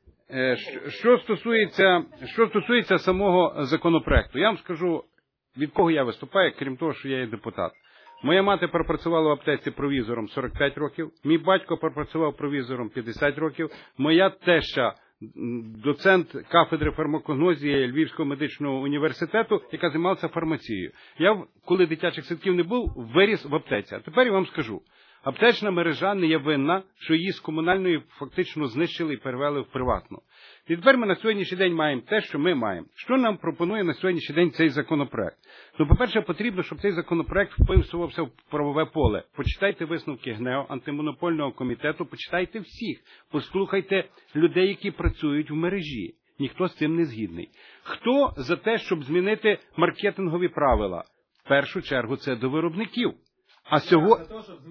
що стосується, що стосується самого законопроекту, я вам скажу, від кого я виступаю, крім того, що я є депутат. Моя мати пропрацювала в аптеці провізором сорок п'ять років, мій батько пропрацював провізором п'ятдесят років, моя теща, доцент кафедри фармакогнозії Львівського медичного університету, яка займалася фармацією. Я, коли дитячих садків не був, виріс в аптеці. А тепер я вам скажу, аптечна мережа не є винна, що її з комунальної фактично знищили і перевели в приватну. І тепер ми на сьогоднішній день маємо те, що ми маємо. Що нам пропонує на сьогоднішній день цей законопроект? Ну, по-перше, потрібно, щоб цей законопроект вписувався в правове поле. Почитайте висновки ГНЕО, антимонопольного комітету, почитайте всіх. Послухайте людей, які працюють в мережі. Ніхто з цим не згідний. Хто за те, щоб змінити маркетингові правила? В першу чергу це до виробників. А сьогодні...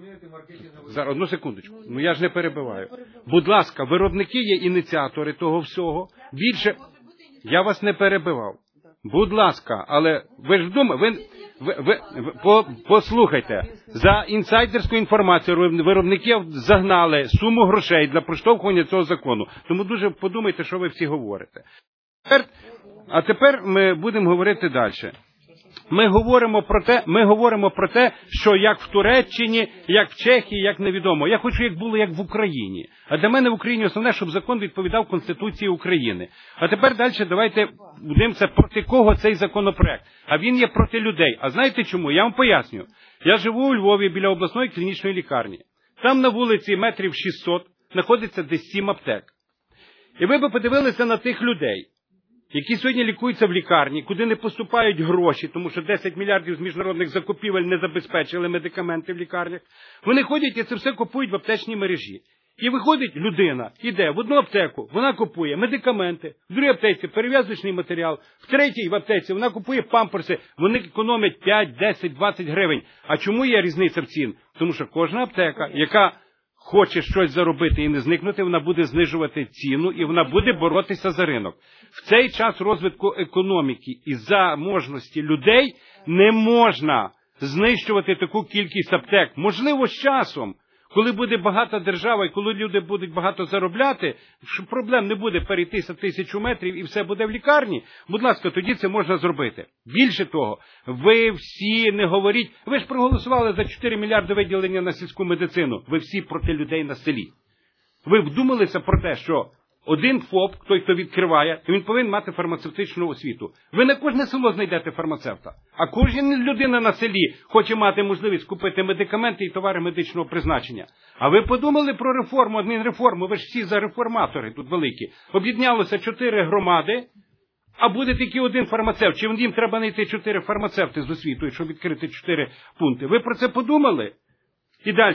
Зараз, одну секундочку. Ну я ж не перебиваю. Будь ласка, виробники є ініціатори того всього. Більше... Я вас не перебивав. Будь ласка, але ви ж думаєте, ви, ви, ви, ви по, послухайте, за інсайдерську інформацію виробників загнали суму грошей для проштовхування цього закону. Тому дуже подумайте, що ви всі говорите. Тепер, а тепер ми будемо говорити далі. Ми говоримо про те, ми говоримо про те, що як в Туреччині, як в Чехії, як невідомо. Я хочу, як було, як в Україні. А для мене в Україні основне, щоб закон відповідав Конституції України. А тепер далі давайте будемося, проти кого цей законопроект. А він є проти людей. А знаєте чому? Я вам поясню. Я живу у Львові біля обласної клінічної лікарні. Там на вулиці метрів шістсот знаходиться десь сім аптек. І ви б подивилися на тих людей, які сьогодні лікуються в лікарні, куди не поступають гроші, тому що десять мільярдів з міжнародних закупівель не забезпечили медикаменти в лікарнях. Вони ходять і це все купують в аптечній мережі. І виходить людина, іде в одну аптеку, вона купує медикаменти, в другій аптеці перев'язочний матеріал, в третій в аптеці вона купує памперси, вони економять п'ять, десять, двадцять гривень. А чому є різниця в цін? Тому що кожна аптека, яка хоче щось заробити і не зникнути, вона буде знижувати ціну і вона буде боротися за ринок. В цей час розвитку економіки і заможності людей не можна знищувати таку кількість аптек. Можливо, з часом, коли буде багата держава і коли люди будуть багато заробляти, проблем не буде перейтися тисячу метрів і все буде в лікарні. Будь ласка, тоді це можна зробити. Більше того, ви всі не говоріть, ви ж проголосували за чотири мільярди виділення на сільську медицину. Ви всі проти людей на селі. Ви вдумалися про те, що один ФОП, той, хто відкриває, він повинен мати фармацевтичну освіту. Ви на кожне село знайдете фармацевта. А кожна людина на селі хоче мати можливість купити медикаменти і товари медичного призначення. А ви подумали про реформу, адмінреформу? Ви ж всі за реформатори тут великі. Об'єднялося чотири громади, а буде тільки один фармацевт. Чи їм треба знайти чотири фармацевти з освітою, щоб відкрити чотири пункти? Ви про це подумали? І далі.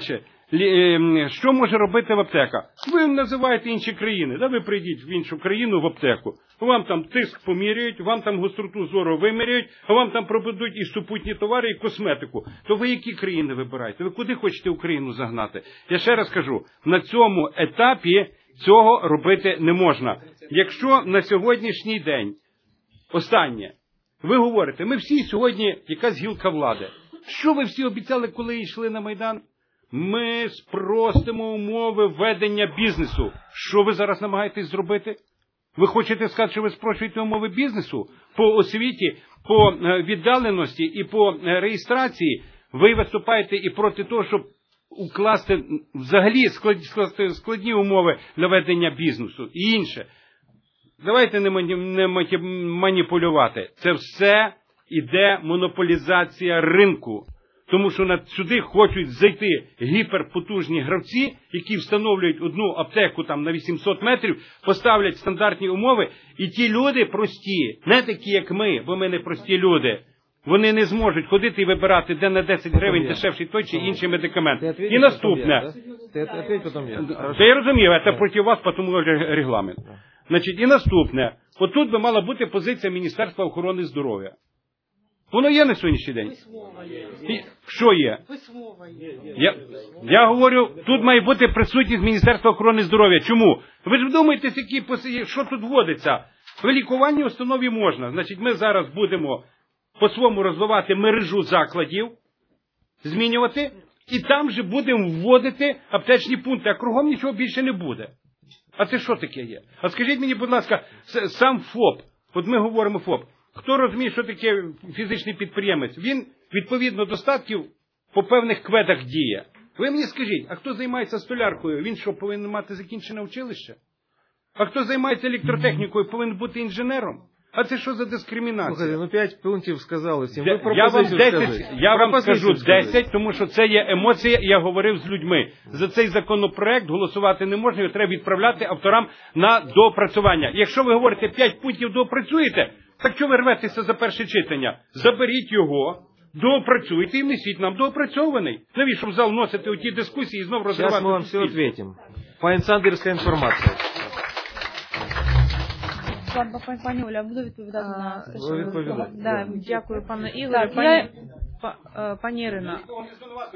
Що може робити в аптека? Ви називаєте інші країни. Да, ви прийдіть в іншу країну в аптеку. Вам там тиск поміряють, вам там гостроту зору виміряють, а вам там пробудуть і супутні товари, і косметику. То ви які країни вибираєте? Ви куди хочете Україну загнати? Я ще раз кажу, на цьому етапі цього робити не можна. Якщо на сьогоднішній день, останнє, ви говорите, ми всі сьогодні якась гілка влади. Що ви всі обіцяли, коли йшли на Майдан? Ми спростимо умови ведення бізнесу. Що ви зараз намагаєтесь зробити? Ви хочете сказати, що ви спрощуєте умови бізнесу? По освіті, по віддаленості і по реєстрації ви виступаєте і проти того, щоб укласти взагалі скласти складні умови для ведення бізнесу і інше. Давайте не маніпулювати. Це все іде монополізація ринку. Тому що на сюди хочуть зайти гіперпотужні гравці, які встановлюють одну аптеку там на вісімсот метрів, поставлять стандартні умови, і ті люди прості, не такі як ми, бо ми не прості люди, вони не зможуть ходити і вибирати, де на десять гривень дешевший той чи інший медикамент. І наступне. Це я розумію, це проти вас, тому регламент. Значить, і наступне. Отут би мала бути позиція Міністерства охорони здоров'я. Воно є на сьогоднішній день? І що є? Я, я говорю, тут має бути присутність Міністерства охорони здоров'я. Чому? Ви ж вдумайтесь, які, що тут вводиться. В лікуванні установі можна. Значить, ми зараз будемо по-своєму розвивати мережу закладів, змінювати, і там же будемо вводити аптечні пункти, а кругом нічого більше не буде. А це що таке є? А скажіть мені, будь ласка, сам ФОП, от ми говоримо ФОП, хто розуміє, що таке фізичний підприємець? Він, відповідно до статків, по певних кведах діє. Ви мені скажіть, а хто займається столяркою, він що, повинен мати закінчене училище? А хто займається електротехнікою, повинен бути інженером? А це що за дискримінація?
Слухайте, ну п'ять пунктів сказали всім.
Я, я вам десять, я вам скажу десять, тому що це є емоція, і я говорив з людьми. За цей законопроект голосувати не можна, його треба відправляти авторам на доопрацювання. Якщо ви говорите п'ять пунктів доопрацюєте, так чого ви рветеся за перше читання? Заберіть його, доопрацюйте і внесіть нам доопрацьований. Навіщо в зал вносити у ті дискусії і знову розривати?
Зараз ми вам все відповімо. Файнсандерська інформація.
Пані Оля, буду відповідати на те, що ви
відповідати.
Да, дякую, пане Ігорю.
Так,
Пані,
я-
па- е, пані Ірина, е,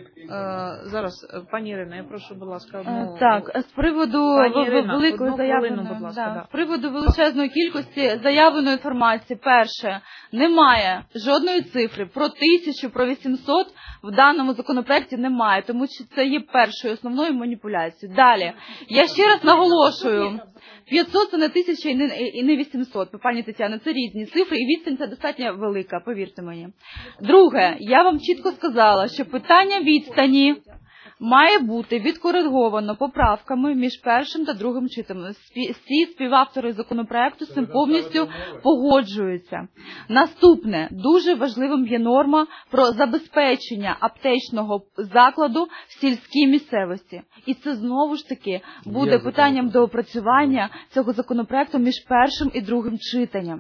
е, зараз, е, пані Ірина, я прошу, будь ласка, одну...
Е, Так, з приводу
Пані
в- в-
Ірина,
великої
одну хвилину,
заявленої,
будь ласка,
да,
да.
з приводу величезної кількості заявленої інформації, перше, немає жодної цифри про тисячу, про вісімсот в даному законопроекті немає, тому що це є першою основною маніпуляцією. Далі, я ще раз наголошую, п'ятсот це не тисяча і не, і не вісімсот, пані Тетяно, це різні цифри, і відстань це достатньо велика, повірте мені. Друге, я вам чітко сказала, що питання відстані має бути відкориговано поправками між першим та другим читанням. Спі- Всі співавтори законопроекту з цим повністю погоджуються. Наступне, дуже важливим є норма про забезпечення аптечного закладу в сільській місцевості. І це знову ж таки буде питанням доопрацювання цього законопроекту між першим і другим читанням.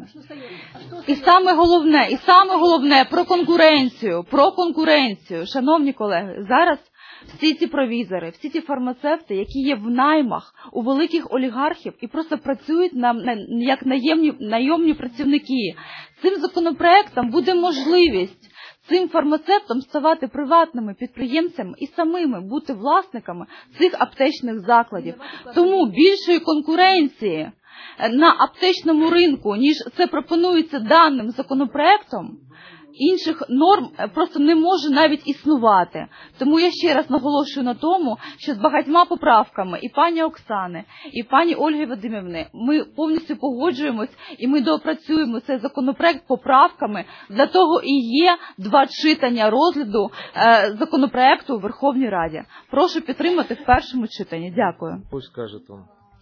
І саме головне, і саме головне про конкуренцію, про конкуренцію. Шановні колеги, зараз всі ці провізори, всі ці фармацевти, які є в наймах у великих олігархів і просто працюють на, на, як наємні, найомні працівники, цим законопроектом буде можливість цим фармацевтам ставати приватними підприємцями і самими бути власниками цих аптечних закладів. Тому більшої конкуренції на аптечному ринку, ніж це пропонується даним законопроектом, інших норм просто не може навіть існувати. Тому я ще раз наголошую на тому, що з багатьма поправками і пані Оксани, і пані Ольги Вадимівни ми повністю погоджуємось і ми доопрацюємо цей законопроект поправками. Для того і є два читання розгляду е, законопроекту у Верховній Раді. Прошу підтримати в першому читанні. Дякую.
Пусть скажет он.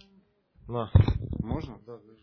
На.
Можно?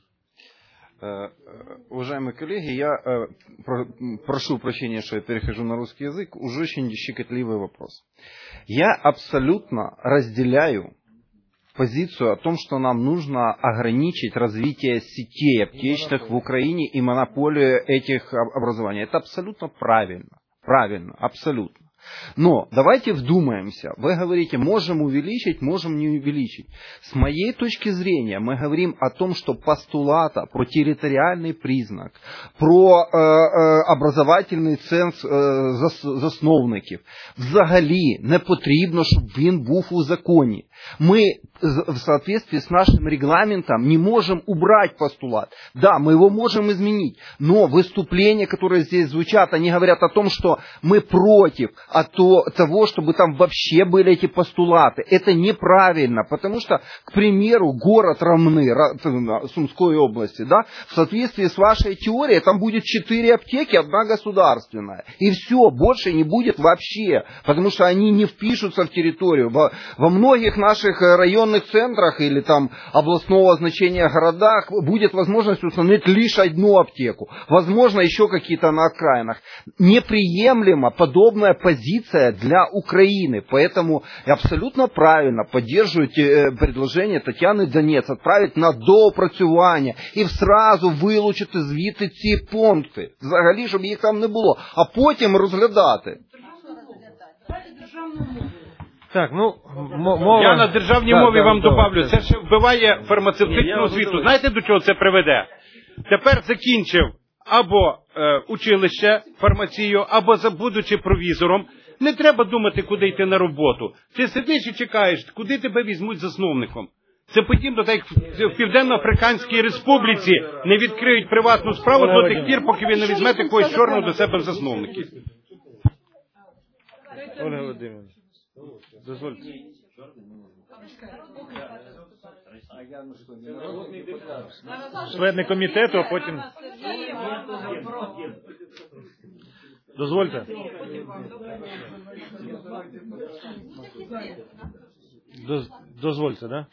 Э, Уважаемые коллеги, я э, про, прошу прощения, что я перехожу на русский язык. Уже очень щекотливый вопрос. Я абсолютно разделяю позицию о том, что нам нужно ограничить развитие сетей аптечных в Украине и монополию этих образований. Это абсолютно правильно. Правильно, абсолютно. Но давайте вдумаемся. Вы говорите, можем увеличить, можем не увеличить. С моей точки зрения, мы говорим о том, что постулата про территориальный признак, про э, э, образовательний ценз э, зас, засновників, взагалі не потрібно, щоб він був у законі. Мы в соответствии с нашим регламентом не можем убрать постулат. Да, мы его можем изменить, но выступления, которые здесь звучат, они говорят о том, что мы против того, чтобы там вообще были эти постулаты. Это неправильно, потому что, к примеру, город Ромны, Сумской области, да, в соответствии с вашей теорией, там будет четыре аптеки, одна государственная. И все, больше не будет вообще, потому что они не впишутся в территорию. Во, во многих наших
наших районных центрах или там областного значения городах будет возможность установить лишь одну аптеку. Возможно, еще какие-то на окраинах. Неприемлема подобная позиция для Украины. Поэтому абсолютно правильно поддерживаете предложение Тетяни Донець отправить на доопрацювання і сразу вилучити звідти ці пункти. Взагалі, щоб їх там не було. А потім розглядати.
Так, ну, мова...
Я на державній
да,
мові
да,
вам
да,
добавлю.
да.
Це ще вбиває фармацевтичну освіту. Знаєте, до чого це приведе? Тепер закінчив або е, училище, фармацію, або будучи провізором. Не треба думати, куди йти на роботу. Ти сидиш і чекаєш, куди тебе візьмуть засновником. Це подібно, так як в Південно-Африканській Республіці не відкриють приватну справу до тих пір, поки ви не візьмете когось чорного до себе в засновники.
Ольга Володимирівна, дозвольте.
Члени комітету, а потім...
Дозвольте. Доз, дозвольте, да?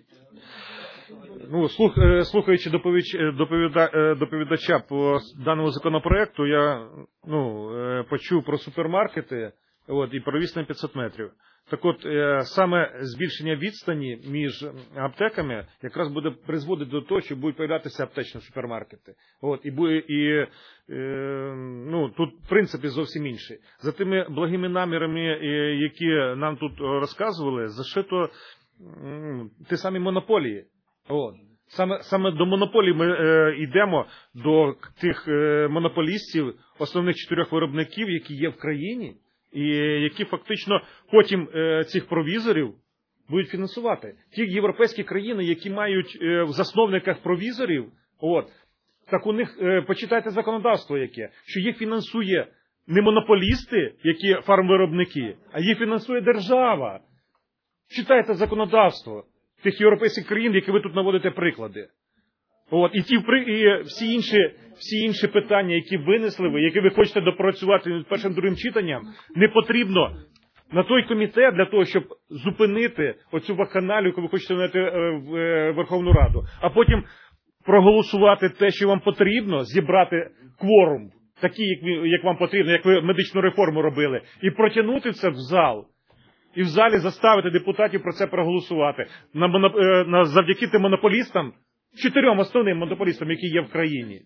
Ну, слух, слухаючи доповіч, доповіда, доповідача по даному законопроекту, я ну, почув про супермаркети от, і про відстань п'ятсот метрів. Так от, саме збільшення відстані між аптеками якраз буде призводити до того, що будуть появлятися аптечні супермаркети. От, і, буде, і е, ну, тут принципи зовсім інші. За тими благими намірами, які нам тут розказували, зашито м, ті самі монополії. От. Саме, саме до монополії ми е, йдемо, до тих е, монополістів, основних чотирьох виробників, які є в країні, і які фактично потім е, цих провізорів будуть фінансувати. Ті європейські країни, які мають е, в засновниках провізорів, от, так у них, е, почитайте законодавство яке, що їх фінансує не монополісти, які фармвиробники, а їх фінансує держава. Читайте законодавство тих європейських країн, які ви тут наводите приклади. От, і, ті, і всі, інші, всі інші питання, які винесли ви, які ви хочете допрацювати першим другим читанням, не потрібно на той комітет для того, щоб зупинити оцю вакханалію, яку ви хочете внести в Верховну Раду, а потім проголосувати те, що вам потрібно, зібрати кворум, такий, як, як вам потрібно, як ви медичну реформу робили, і протягнути це в зал. І в залі заставити депутатів про це проголосувати. На, на, завдяки тим монополістам, чотирьом основним монополістам, які є в країні.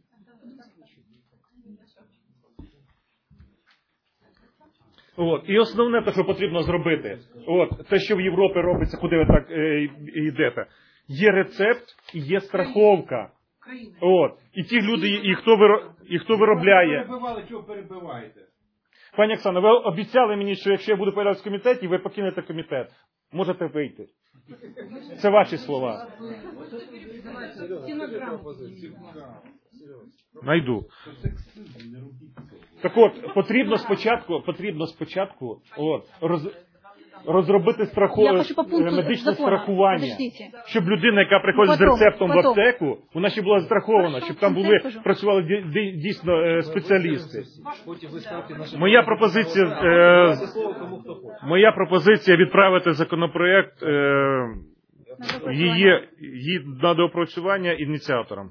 От. І основне те, що потрібно зробити, от, те, що в Європі робиться, куди ви так е, йдете, є рецепт і є страховка. От. І ті люди, і хто, виро, і хто виробляє...
Перебивали, чого перебиваєте?
Пані Оксано, ви обіцяли мені, що якщо я буду появлятися в комітеті, ви покинете комітет. Можете вийти. Це ваші слова. Найду. Так от, потрібно спочатку, потрібно спочатку от, роз, розробити страху... медичне страхування, Подождите. Щоб людина, яка приходить потом, з рецептом потом. в аптеку, вона ще була страхована, Хорошо, щоб там були, працювали дійсно спеціалісти. Моя пропозиція, е, моя пропозиція відправити законопроект е, її, її на доопрацювання ініціаторам.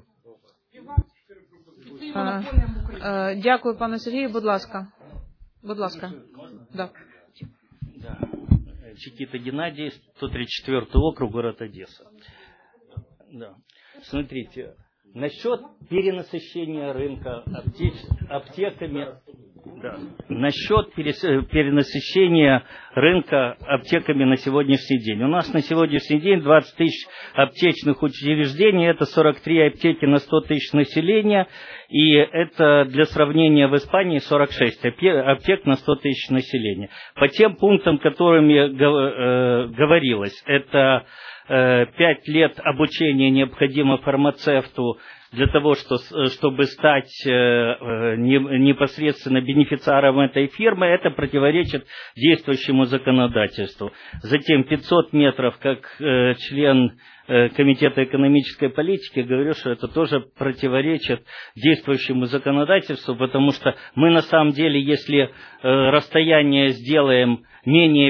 А, а, дякую, пане Сергію. Будь ласка. Будь ласка. Да.
Чикита Геннадий, сто тридцать четвёртый округ, город Одесса. Да. Смотрите, насчет перенасыщения рынка аптеч, аптеками, да. насчет перенасыщения рынка аптеками на сегодняшний день. У нас на сегодняшний день двадцать тысяч аптечных учреждений, это сорок три аптеки на сто тысяч населения, и это для сравнения в Испании сорок шесть аптек на сто тысяч населения. По тем пунктам, которыми говорилось, это пять лет обучения необходимо фармацевту для того, что, чтобы стать непосредственно бенефициаром этой фирмы, это противоречит действующему законодательству. Затем пятьсот метров, как член Комитета экономической политики, говорю, что это тоже противоречит действующему законодательству, потому что мы на самом деле, если расстояние сделаем менее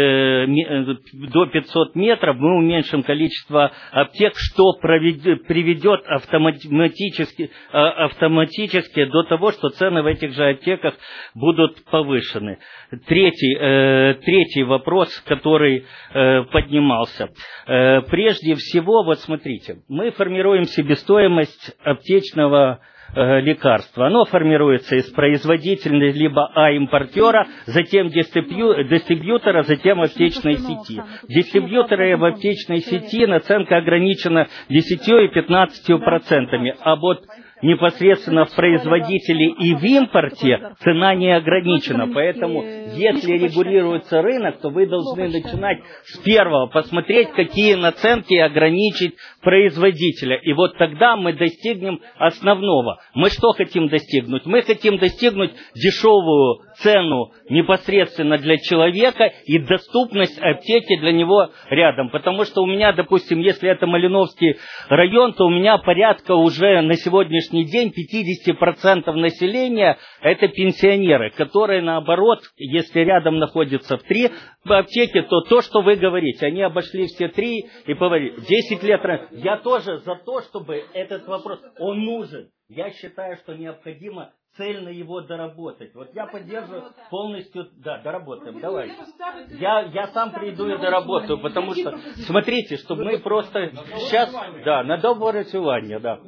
до пятисот метров, мы уменьшим количество аптек, что приведет автоматически, автоматически до того, что цены в этих же аптеках будут повышены. Третий, третий вопрос, который поднимался. Прежде всего, вот смотрите, мы формируем себестоимость аптечного лекарства. Оно формируется из производителя либо А импортера, затем дистрибьютора, затем аптечной сети. Дистрибьюторы в аптечной сети наценка ограничена десятью-пятнадцатью процентами, а вот непосредственно в производителе и в импорте цена не ограничена. Поэтому, если регулируется рынок, то вы должны начинать с первого, посмотреть, какие наценки ограничить производителя. И вот тогда мы достигнем основного. Мы что хотим достигнуть? Мы хотим достигнуть дешевую цену непосредственно для человека и доступность аптеки для него рядом. Потому что у меня, допустим, если это Малиновский район, то у меня порядка уже на сегодняшний день пятьдесят процентов населения это пенсионеры, которые наоборот, если рядом находятся в три аптеки, то то, что вы говорите, они обошли все три и говорили, десять лет. Я тоже за то, чтобы этот вопрос, он нужен. Я считаю, что необходимо цельно его доработать. Вот я поддерживаю полностью, да, доработаем, давайте. Я, я сам приду и доработаю, потому что, смотрите, чтобы мы просто сейчас, да, на доопрацювання, да.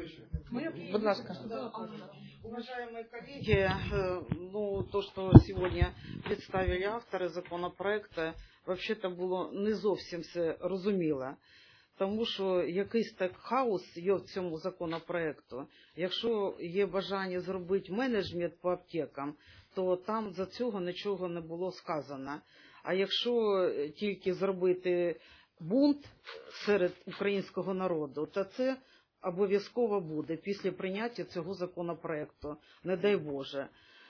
Будь ласка.
Уважаемые коллеги, ну, то, что сегодня представили авторы законопроекта, вообще-то було не зовсім все розуміло. Тому що якийсь так хаос є в цьому законопроекту. Якщо є бажання зробити менеджмент по аптекам, то там за цього нічого не було сказано. А якщо тільки зробити бунт серед українського народу, то це обов'язково буде після прийняття цього законопроекту, не дай Боже.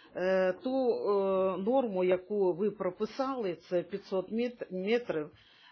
Ту норму, яку ви прописали, це п'ятсот метрів,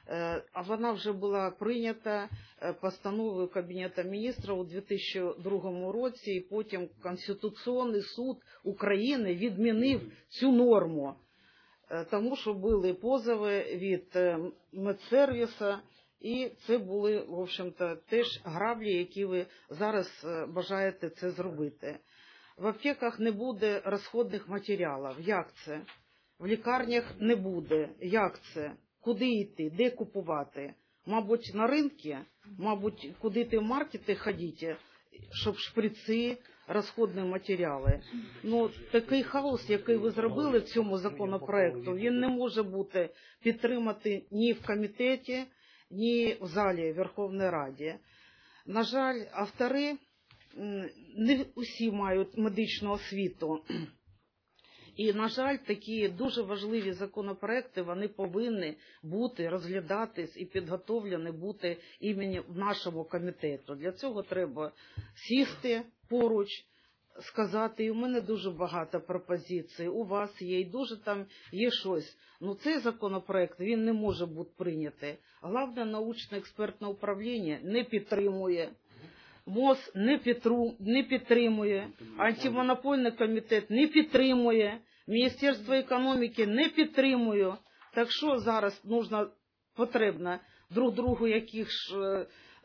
а вона вже була прийнята постановою Кабінету міністрів у дві тисячі другому році, і потім Конституційний суд України відмінив цю норму, тому що були позови від медсервісу, і це були, в общем-то, теж граблі, які ви зараз бажаєте це зробити. В аптеках не буде розходних матеріалів. Як це? В лікарнях не буде. Як це? Куди йти? Де купувати? Мабуть, на ринку? Мабуть, куди ти в маркети ходите, щоб шприци, розходні матеріали. Ну, такий хаос, який ви зробили в цьому законопроекту, він не може бути підтримати ні в комітеті, ні в залі Верховної Ради. На жаль, автори не усі мають медичну освіту. І, на жаль, такі дуже важливі законопроекти, вони повинні бути, розглядатись і підготовлені бути імені в нашому комітету. Для цього треба сісти поруч, сказати, і у мене дуже багато пропозицій, у вас є, і дуже там є щось. Ну, цей законопроект, він не може бути прийнятий. Головне научно-експертне управління не підтримує. МОЗ не, підтру, не підтримує, антимонопольний комітет не підтримує, Міністерство економіки не підтримує. Так що зараз нужно, потрібно друг другу яких ж, е,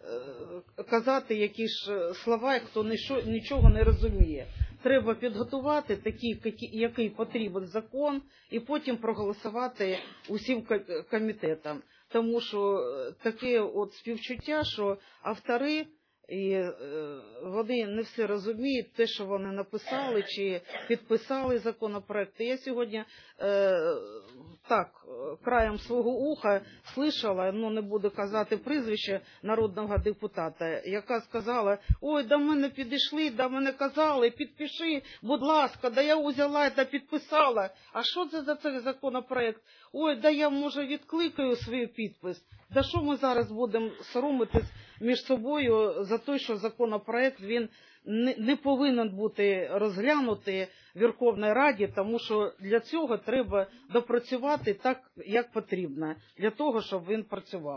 казати які ж слова, хто нічого, нічого не розуміє. Треба підготувати такий, який потрібен закон, і потім проголосувати усім комітетам. Тому що таке от співчуття, що автори і вони не все розуміють, те, що вони написали чи підписали законопроекти. Я сьогодні е, так, краєм свого уха слышала, ну не буду казати прізвище народного депутата, яка сказала, ой, до мене підійшли, до мене казали, підпиши, будь ласка, да я взяла та підписала. А що це за цей законопроект? Ой, да я, може, відкликаю свій підпис. Да що ми зараз будемо соромитись між собою за те, що законопроект він не, не повинен бути розглянутий в Верховній Раді, тому що для цього треба допрацювати так, як потрібно, для того, щоб він працював.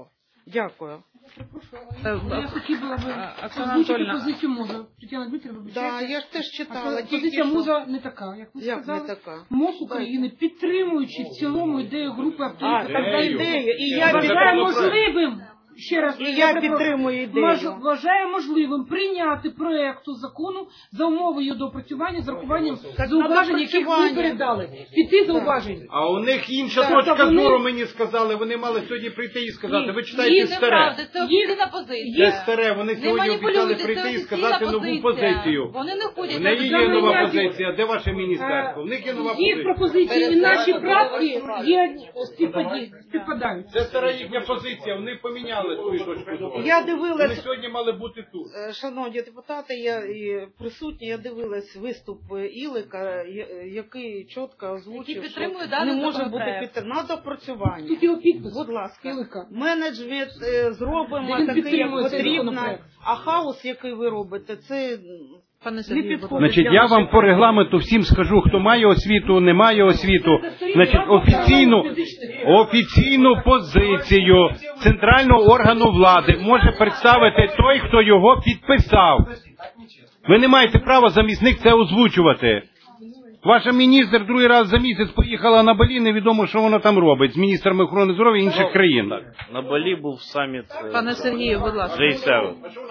Дякую.
Я хотіла би
Оксана
озвучити
Анатольевна.
позицію МОЗу. Тетяна Дмитрівна,
Да, я ж теж читала.
А
тільки
позиція
що.
МОЗа не така, як ви
Як
сказали.
не така?
МОЗ України, підтримуючи в цілому ідею групи
А,
авторитетів,
так ідею. І я
вважає
підтримую.
можливим, ще раз,
І я
перепрошую,
підтримую ідею.
маж- вважає можливим прийняти проекту закону за умови його доопрацювання з урахуванням
Так,
зауважень,
на
яких ви
доопрацювання.
передали. Піти зауважень.
А у них інша
Так,
точка
та вони-
зору, мені сказали. Вони мали сьогодні прийти і сказати,
Ні,
ви читаєте
Ні,
старе.
неправда, це офіційна позиція.
Це старе, вони
Не
сьогодні обіцяли
маніпулюйте,
прийти
це
і
офіційна
сказати нову
позиція.
позицію.
Вони не ходять
В
на
неї є
Добре,
нова
я-
позиція. Де ваше міністерство? В них є нова
Їх
позиція.
пропозиції і наші правки є співпаді- співпадають.
Це стара їхня позиція. Вони поміняли свою точку зору.
Я дивилась-
Вони сьогодні мали бути тут.
Е, Шановні депутати, я і присутні, я дивилась виступ Ілика, я- який чітко озвучив,
Який
що
підтримує
не
даний
може бути
законопроект.
підтримано. На допрацювання.
Тут його підпис.
Будь ласка.
Ілика.
Менеджмент е, зробимо
Він
такий, як
підтримує цей
потрібно,
законопроект.
а хаос, який ви робите, це
Пане
не
Сергію, будь
підходить.
ласка.
Значить, я вам по регламенту всім скажу, хто має освіту, не має освіту. Значить, офіційну, офіційну позицію центрального органу влади може представити той, хто його підписав. Ви не маєте права замість них це озвучувати. Ваша міністр другий раз за місяць поїхала на Балі, невідомо, що вона там робить, з міністрами охорони здоров'я інших країн.
На Балі був саміт е,
Пане Сергію, будь ласка.
джей севен.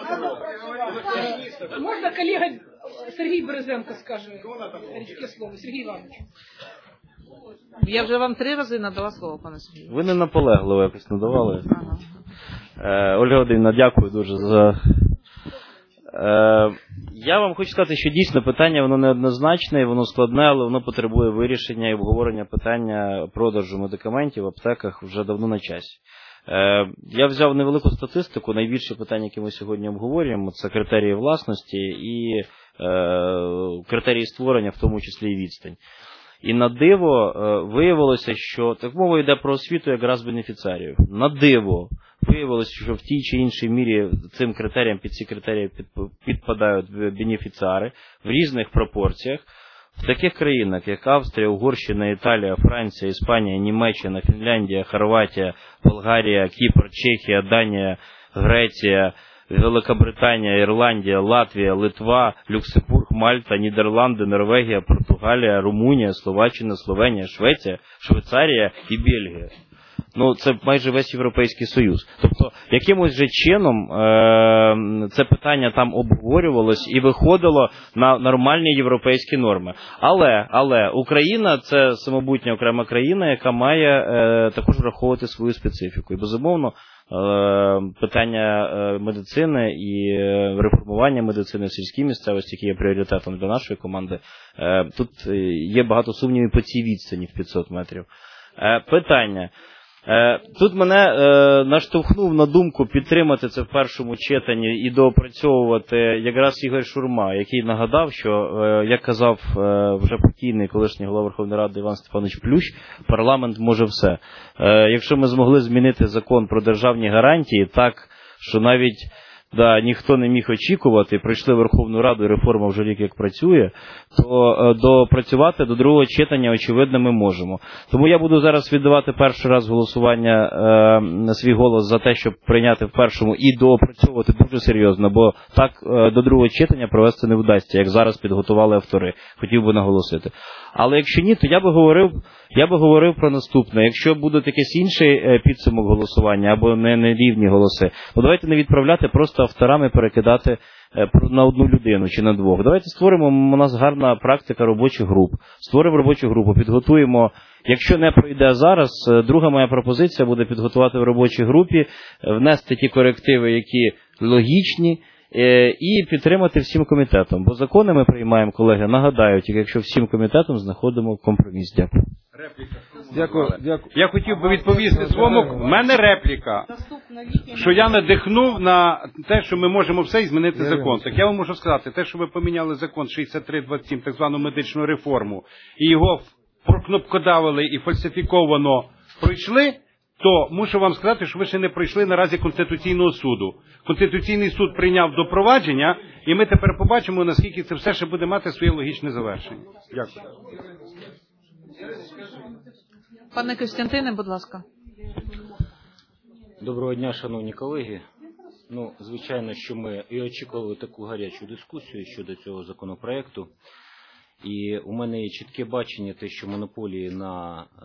Можна колега Сергій Березенко скаже рідке слово? Сергій Іванович.
Я вже вам три рази надала слово, пане Сергію.
Ви не наполегливо якось надавали.
Ага.
Е, Ольга Володимирівна, дякую дуже за... Е, я вам хочу сказати, що дійсно питання воно неоднозначне, і воно складне, але воно потребує вирішення і обговорення питання продажу медикаментів в аптеках вже давно на часі. Е, я взяв невелику статистику, найбільше питання, які ми сьогодні обговорюємо, це критерії власності і е, критерії створення, в тому числі і відстань. І на диво е, виявилося, що, так мова йде про освіту якраз бенефіціарів. На диво виявилося, що в тій чи іншій мірі цим критеріям, під ці критерії під, підпадають бенефіціари в різних пропорціях. В таких країнах, як Австрія, Угорщина, Італія, Франція, Іспанія, Німеччина, Фінляндія, Хорватія, Болгарія, Кіпр, Чехія, Данія, Греція, Великобританія, Ірландія, Латвія, Литва, Люксембург, Мальта, Нідерланди, Норвегія, Португалія, Румунія, Словаччина, Словенія, Швеція, Швейцарія і Бельгія. Ну, це майже весь Європейський Союз. Тобто, якимось же чином е- це питання там обговорювалось і виходило на нормальні європейські норми. Але, але Україна – це самобутня окрема країна, яка має е- також враховувати свою специфіку. І, безумовно, е- питання е- медицини і е- реформування медицини в сільській місцевості, які є пріоритетом для нашої команди, е- тут є багато сумнівів по цій відстані в п'ятсот метрів. Е- питання. Тут мене е, наштовхнув на думку підтримати це в першому читанні і доопрацьовувати якраз Ігор Шурма, який нагадав, що, е, як казав е, вже покійний колишній голова Верховної Ради Іван Степанович Плющ, парламент може все. Е, якщо ми змогли змінити закон про державні гарантії так, що навіть да, ніхто не міг очікувати, прийшли в Верховну Раду і реформа вже рік як працює, то е, допрацювати до другого читання, очевидно, ми можемо. Тому я буду зараз віддавати перший раз голосування е, на свій голос за те, щоб прийняти в першому і доопрацьовувати дуже серйозно, бо так е, до другого читання провести не вдасться, як зараз підготували автори. Хотів би наголосити. Але якщо ні, то я би говорив, я би говорив про наступне. Якщо буде якийсь інший підсумок голосування або не, не рівні голоси, то давайте не відправляти просто авторами, перекидати на одну людину чи на двох. Давайте створимо, у нас гарна практика робочих груп. Створимо робочу групу, підготуємо. Якщо не пройде зараз, друга моя пропозиція буде підготувати в робочій групі, внести ті корективи, які логічні, і підтримати всім комітетом. Бо закони ми приймаємо, колеги, нагадаю, тільки якщо всім комітетом знаходимо компроміс. Дякую.
Дякую. Дякую. Я хотів би відповісти своєму. В мене репліка, що я надихнув на те, що ми можемо все і змінити закон. Так я вам можу сказати, те, що ви поміняли закон шістдесят три двадцять сім, так звану медичну реформу, і його прокнопкодавили і фальсифіковано пройшли, то мушу вам сказати, що ви ще не пройшли наразі Конституційного суду. Конституційний суд прийняв до провадження, і ми тепер побачимо, наскільки це все ще буде мати своє логічне завершення. Дякую.
Пане Костянтине, будь ласка.
Доброго дня, шановні колеги. Ну, звичайно, що ми і очікували таку гарячу дискусію щодо цього законопроекту. І у мене є чітке бачення те, що монополії на е,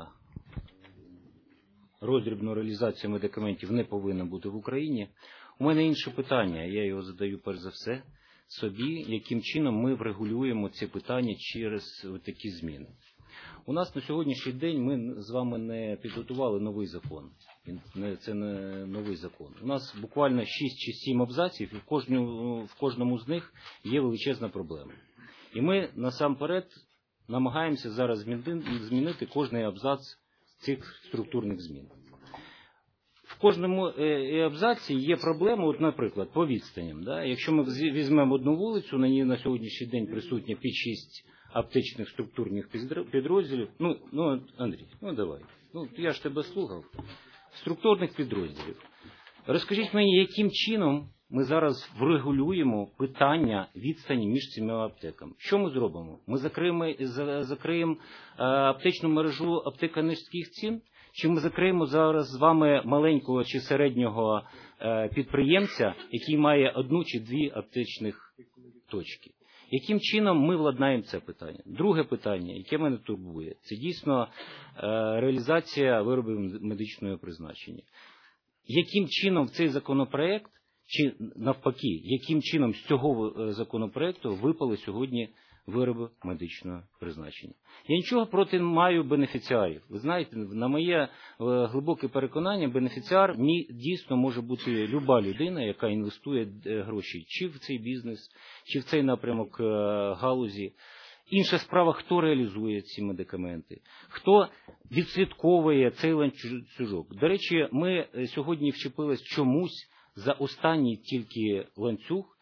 роздрібну реалізацію медикаментів не повинна бути в Україні. У мене інше питання, я його задаю перш за все собі, яким чином ми врегулюємо ці питання через такі зміни. У нас на сьогоднішній день ми з вами не підготували новий закон. Це не новий закон. У нас буквально шість чи сім абзаців, і в кожному, в кожному з них є величезна проблема. І ми насамперед намагаємося зараз змінити кожний абзац цих структурних змін. В кожному абзаці є проблема, от, наприклад, по відстаням. Да? Якщо ми візьмемо одну вулицю, на ній на сьогоднішній день присутні п'ять-шість аптечних структурних підрозділів. Ну, ну, Андрій, ну давай. Ну, я ж тебе слухав. Структурних підрозділів. Розкажіть мені, яким чином ми зараз врегулюємо питання відстані між цими аптеками? Що ми зробимо? Ми закриємо, закриємо аптечну мережу аптека низьких цін? Чи ми закриємо зараз з вами маленького чи середнього підприємця, який має одну чи дві аптечних точки? Яким чином ми владнаємо це питання? Друге питання, яке мене турбує, це дійсно реалізація виробів медичного призначення. Яким чином в цей законопроект, чи навпаки, яким чином з цього законопроекту випали сьогодні вироби медичного призначення? Я нічого проти не маю бенефіціарів. Ви знаєте, на моє глибоке переконання, бенефіціар дійсно може бути люба людина, яка інвестує гроші чи в цей бізнес, чи в цей напрямок галузі. Інша справа, хто реалізує ці медикаменти, хто відслідковує цей ланцюжок. До речі, ми сьогодні вчепились чомусь за останній тільки ланцюг,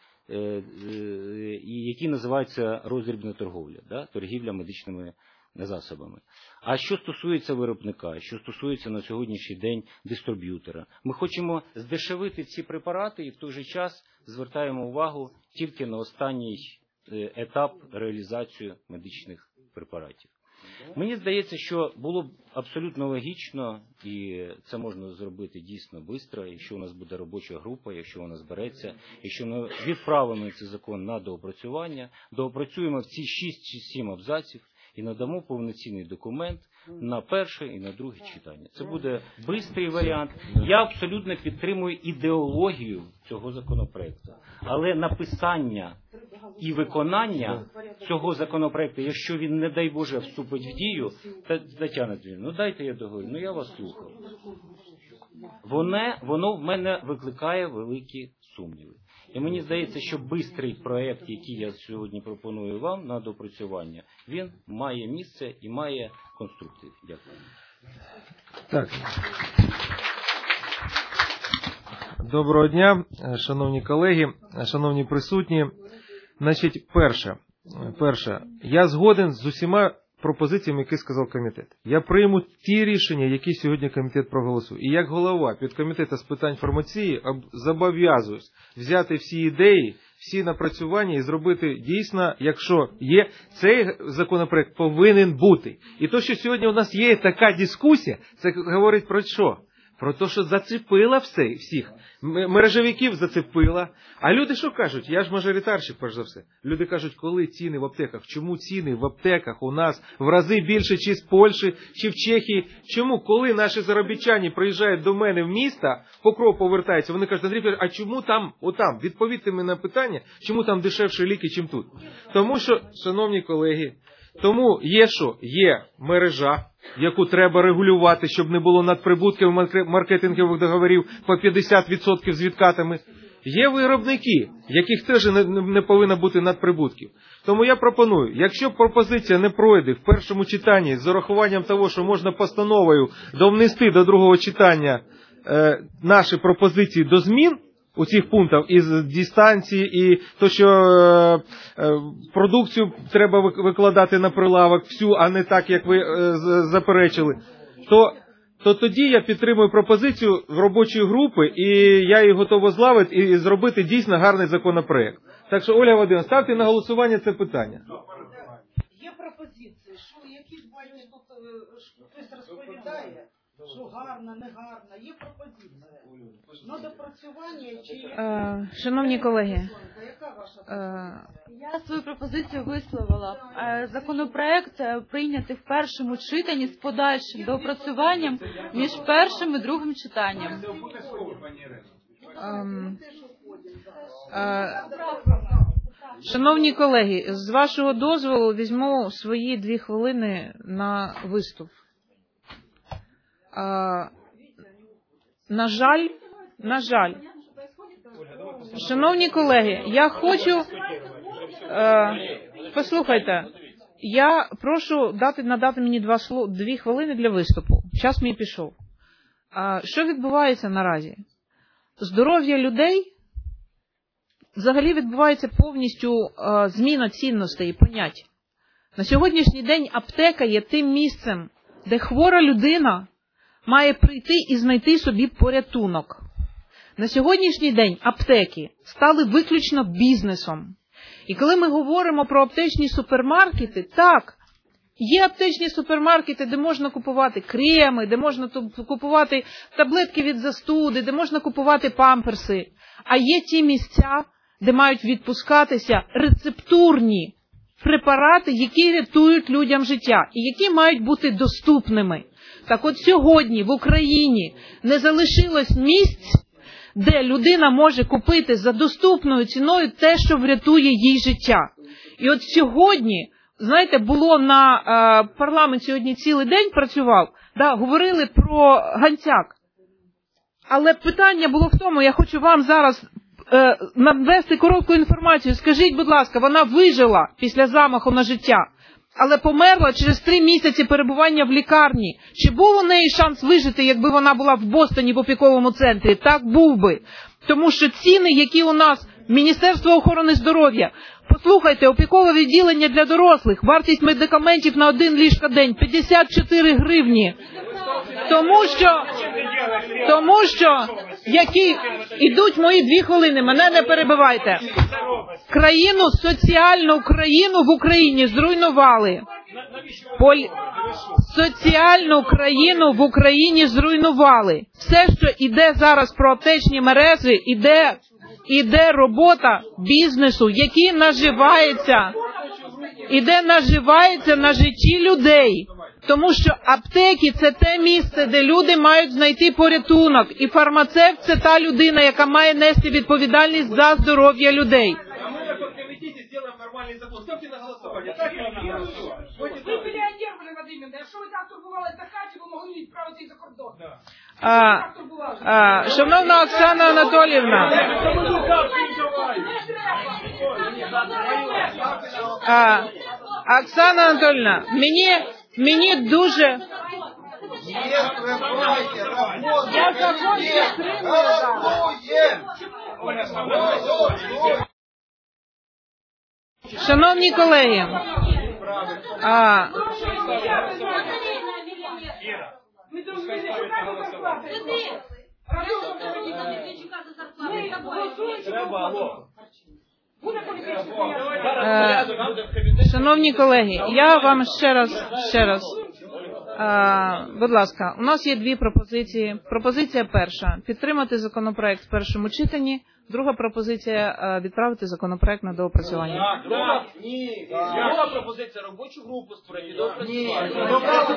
який називається роздрібна торговля, да? Торгівля медичними засобами. А що стосується виробника, що стосується на сьогоднішній день дистриб'ютора, ми хочемо здешевити ці препарати і в той же час звертаємо увагу тільки на останній етап реалізації медичних препаратів. Мені здається, що було б абсолютно логічно, і це можна зробити дійсно швидко, якщо у нас буде робоча група, якщо вона збереться, якщо ми відправимо цей закон на доопрацювання, доопрацюємо в ці шість чи сім абзаців і надамо повноцінний документ на перше і на друге читання. Це буде швидкий варіант. Я абсолютно підтримую ідеологію цього законопроекту, але написання і виконання цього законопроекту, якщо він, не дай Боже, вступить в дію, Тетяна Дмитрівна, ну дайте я договорю, ну я вас слухав. Воно, воно в мене викликає великі сумніви. І мені здається, що швидкий проєкт, який я сьогодні пропоную вам на допрацювання, він має місце і має конструктив. Дякую.
Так. Доброго дня, шановні колеги, шановні присутні. Значить, перше, перше, я згоден з усіма пропозиціями, які сказав комітет. Я прийму ті рішення, які сьогодні комітет проголосує. І як голова підкомітету з питань фармації зобов'язуюсь взяти всі ідеї, всі напрацювання і зробити дійсно, якщо є, цей законопроект повинен бути. І то, що сьогодні у нас є така дискусія, це говорить про що? Про те, що зацепила все, всіх. Мережевиків зацепила. А люди що кажуть? Я ж мажоритарщик, перш за все. Люди кажуть, коли ціни в аптеках? Чому ціни в аптеках у нас в рази більше, чи з Польщі, чи в Чехії? Чому? Коли наші заробітчані приїжджають до мене в місто, Покров повертаються, вони кажуть, Андрій, а чому там, отам? Відповідьте мені на питання, чому там дешевші ліки, чим тут? Тому що, шановні колеги, тому є що? Є мережа, яку треба регулювати, щоб не було надприбутків маркетингових договорів по п'ятдесят відсотків з відкатами. Є виробники, яких теж не, не повинно бути надприбутків. Тому я пропоную, якщо пропозиція не пройде в першому читанні з урахуванням того, що можна постановою довнести до другого читання е, наші пропозиції до змін, у цих пунктах із дистанції і то, що е, е, продукцію треба викладати на прилавок всю, а не так, як ви е, заперечили, то, то тоді я підтримую пропозицію робочої групи і я її готова злавити і зробити дійсно гарний законопроект. Так що, Оля Володимирівна, ставте на голосування це питання.
Є пропозиції, що якісь бачите, тут хтось розповідає,
Що гарно, не гарно, є пропозиція. На допрацювання чи...
Е, Шановні колеги,
яка ваша
е,
Я свою пропозицію висловила. Е, Законопроект е, прийняти в першому читанні з подальшим доопрацюванням між першим і другим читанням.
ем, е, Шановні колеги, з вашого дозволу візьму свої дві хвилини на виступ. Е, На жаль, на жаль, шановні колеги, я хочу, е, послухайте, я прошу дати, надати мені два, дві хвилини для виступу. Час мій пішов. А що відбувається наразі? Здоров'я людей, взагалі відбувається повністю е, зміна цінностей і понять. На сьогоднішній день аптека є тим місцем, де хвора людина має прийти і знайти собі порятунок. На сьогоднішній день аптеки стали виключно бізнесом. І коли ми говоримо про аптечні супермаркети, так, є аптечні супермаркети, де можна купувати креми, де можна купувати таблетки від застуди, де можна купувати памперси. А є ті місця, де мають відпускатися рецептурні препарати, які рятують людям життя і які мають бути доступними. Так от сьогодні в Україні не залишилось місць, де людина може купити за доступною ціною те, що врятує їй життя. І от сьогодні, знаєте, було на е, парламент сьогодні цілий день працював, да, говорили про Ганцяк. Але питання було в тому, я хочу вам зараз е, навести коротку інформацію. Скажіть, будь ласка, вона вижила після замаху на життя, але померла через три місяці перебування в лікарні. Чи був у неї шанс вижити, якби вона була в Бостоні в опіковому центрі? Так, був би. Тому що ціни, які у нас Міністерство охорони здоров'я, послухайте, опікове відділення для дорослих, вартість медикаментів на один ліжка-день – п'ятдесят чотири гривні. Тому що, тому що, які, ідуть мої дві хвилини, мене не перебивайте. Країну, соціальну країну в Україні зруйнували. Поль... Соціальну країну в Україні зруйнували. Все, що іде зараз про аптечні мережі, іде, іде робота бізнесу, який наживається, іде наживається на житті людей. Тому що аптеки – це те місце, де люди мають знайти порятунок. І фармацевт – це та людина, яка має нести відповідальність за здоров'я людей.
Ви мільйонер, Владимир, якщо ви так турбувалися за хаті, ви могли відправити за кордон.
А, а, шановна Оксана Анатоліївна, а, Оксана Анатоліївна, мені, мені дуже... Я закон Шановні колеги, а, Е, шановні колеги, я вам ще раз, ще раз, е, будь ласка, у нас є дві пропозиції. Пропозиція перша – підтримати законопроект в першому читанні. Друга пропозиція – відправити законопроект на доопрацювання.
Друга, ні. Друга пропозиція – робочу групу створити. Доопрацювання.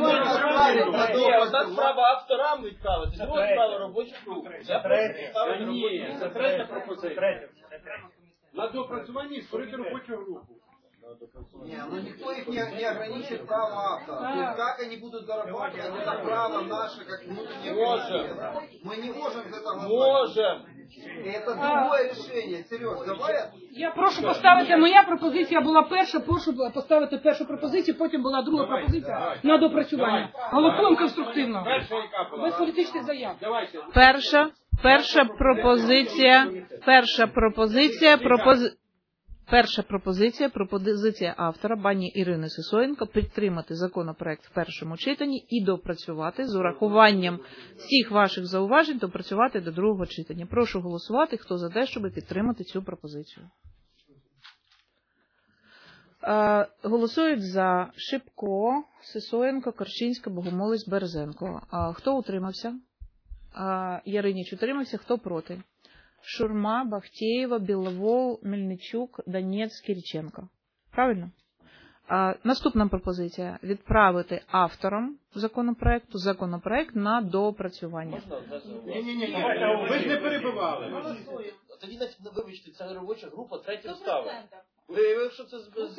Одна справа авторам відправити, друга справа робочу групу. Ні, це третя пропозиція. На доопрацюванні створити робочу групу.
Не, ну никто их не, не ограничит право автора. То есть как они будут зарабатывать, это право наше, как внутреннее.
Можем.
Мы не можем за это голосовать.
Можем.
Это другое решение. Сереж, давай.
Я прошу поставити, моя пропозиція була перша, прошу поставити першу пропозицію, потім була друга пропозиція на допрацювання. Голосуємо конструктивно. Без політичних заяв.
Перша, перша пропозиція, перша пропозиція, пропози... Перша пропозиція, пропозиція автора, пані Ірини Сисоєнко, підтримати законопроект в першому читанні і допрацювати з урахуванням всіх ваших зауважень, допрацювати до другого читання. Прошу голосувати, хто за те, щоб підтримати цю пропозицію. Е, голосують за Шипко, Сисоєнко, Корчинська, Богомолець, Березенко. Е, хто утримався? Е, Яриніч утримався. Хто проти? Шурма, Бахтеєва, Біловол, Мельничук, Донець, Кириченко. Правильно? Е, наступна пропозиція. Відправити авторам законопроекту законопроект на доопрацювання.
Ні-ні-ні, ви ж не перебивали. Тоді, вибачте, це робоча група, третя ставить. Виявив, що це з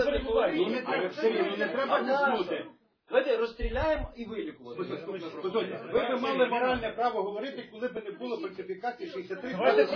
не треба тиснути. Давайте розстріляємо і вилікувати. Ви б мали моральне право говорити, коли б не було фальсифікації шістдесят три.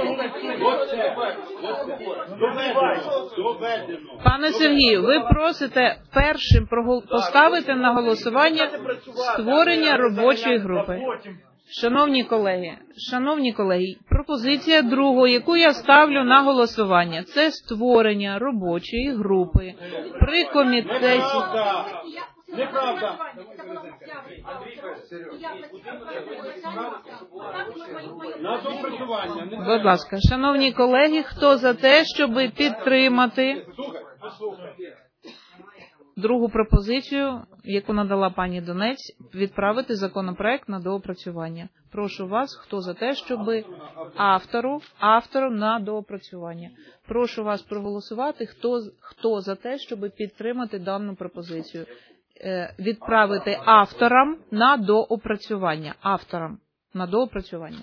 Доведено.
Пане Сергію, ви просите першим поставити на голосування створення робочої групи. Шановні колеги, шановні колеги, пропозиція другої, яку я ставлю на голосування, це створення робочої групи при комітеті.
Неправда. На доопрацювання.
Будь ласка, шановні колеги, хто за те, щоб підтримати другу пропозицію, яку надала пані Донець, відправити законопроект на доопрацювання. Прошу вас, хто за те, щоб автору, автору на доопрацювання. Прошу вас проголосувати, хто, хто за те, щоб підтримати дану пропозицію. Е, відправити авторам на доопрацювання. Авторам на доопрацювання.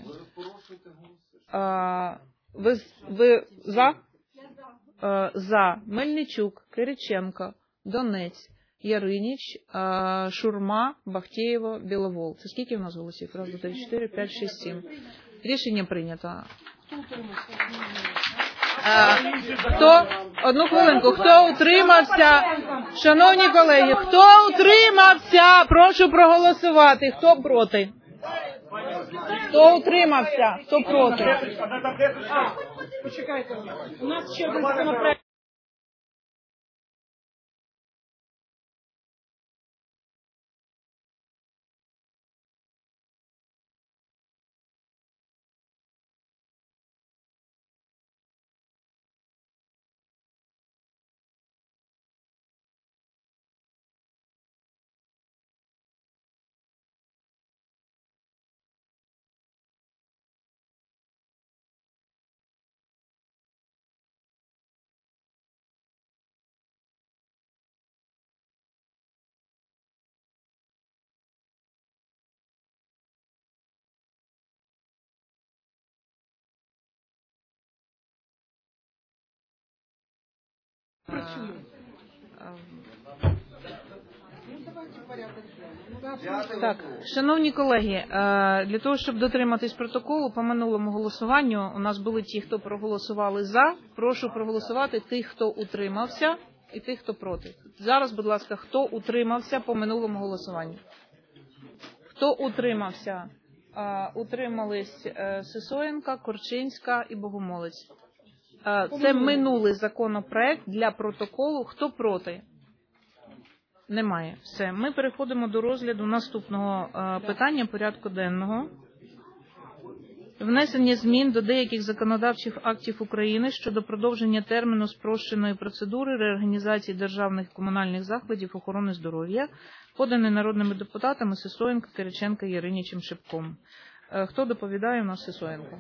Е, ви, ви за? Е, за. Мельничук, Кириченко, Донець, Яриніч, Шурма, Бахтеєва, Біловол. Це скільки в нас голосів? Раз, два, три, чотири, п'ять, шість, сім. Рішення прийнято. Хто? Одну хвилинку. Хто утримався? Шановні колеги, хто утримався? Прошу проголосувати. Хто проти? Хто утримався? Хто проти?
Почекайте. У нас ще один законопроект.
Так, шановні колеги, для того, щоб дотриматись протоколу, по минулому голосуванню у нас були ті, хто проголосували за. Прошу проголосувати тих, хто утримався, і тих, хто проти. Зараз, будь ласка, хто утримався по минулому голосуванню? Хто утримався? Утримались Сисоєнка, Корчинська і Богомолець. Це минулий законопроект для протоколу. Хто проти? Немає. Все. Ми переходимо до розгляду наступного питання порядку денного. Внесення змін до деяких законодавчих актів України щодо продовження терміну спрощеної процедури реорганізації державних і комунальних закладів охорони здоров'я, поданий народними депутатами Сисоєнко, Кириченко, Яринічем, Шипком. Хто доповідає у нас? Сисоєнко.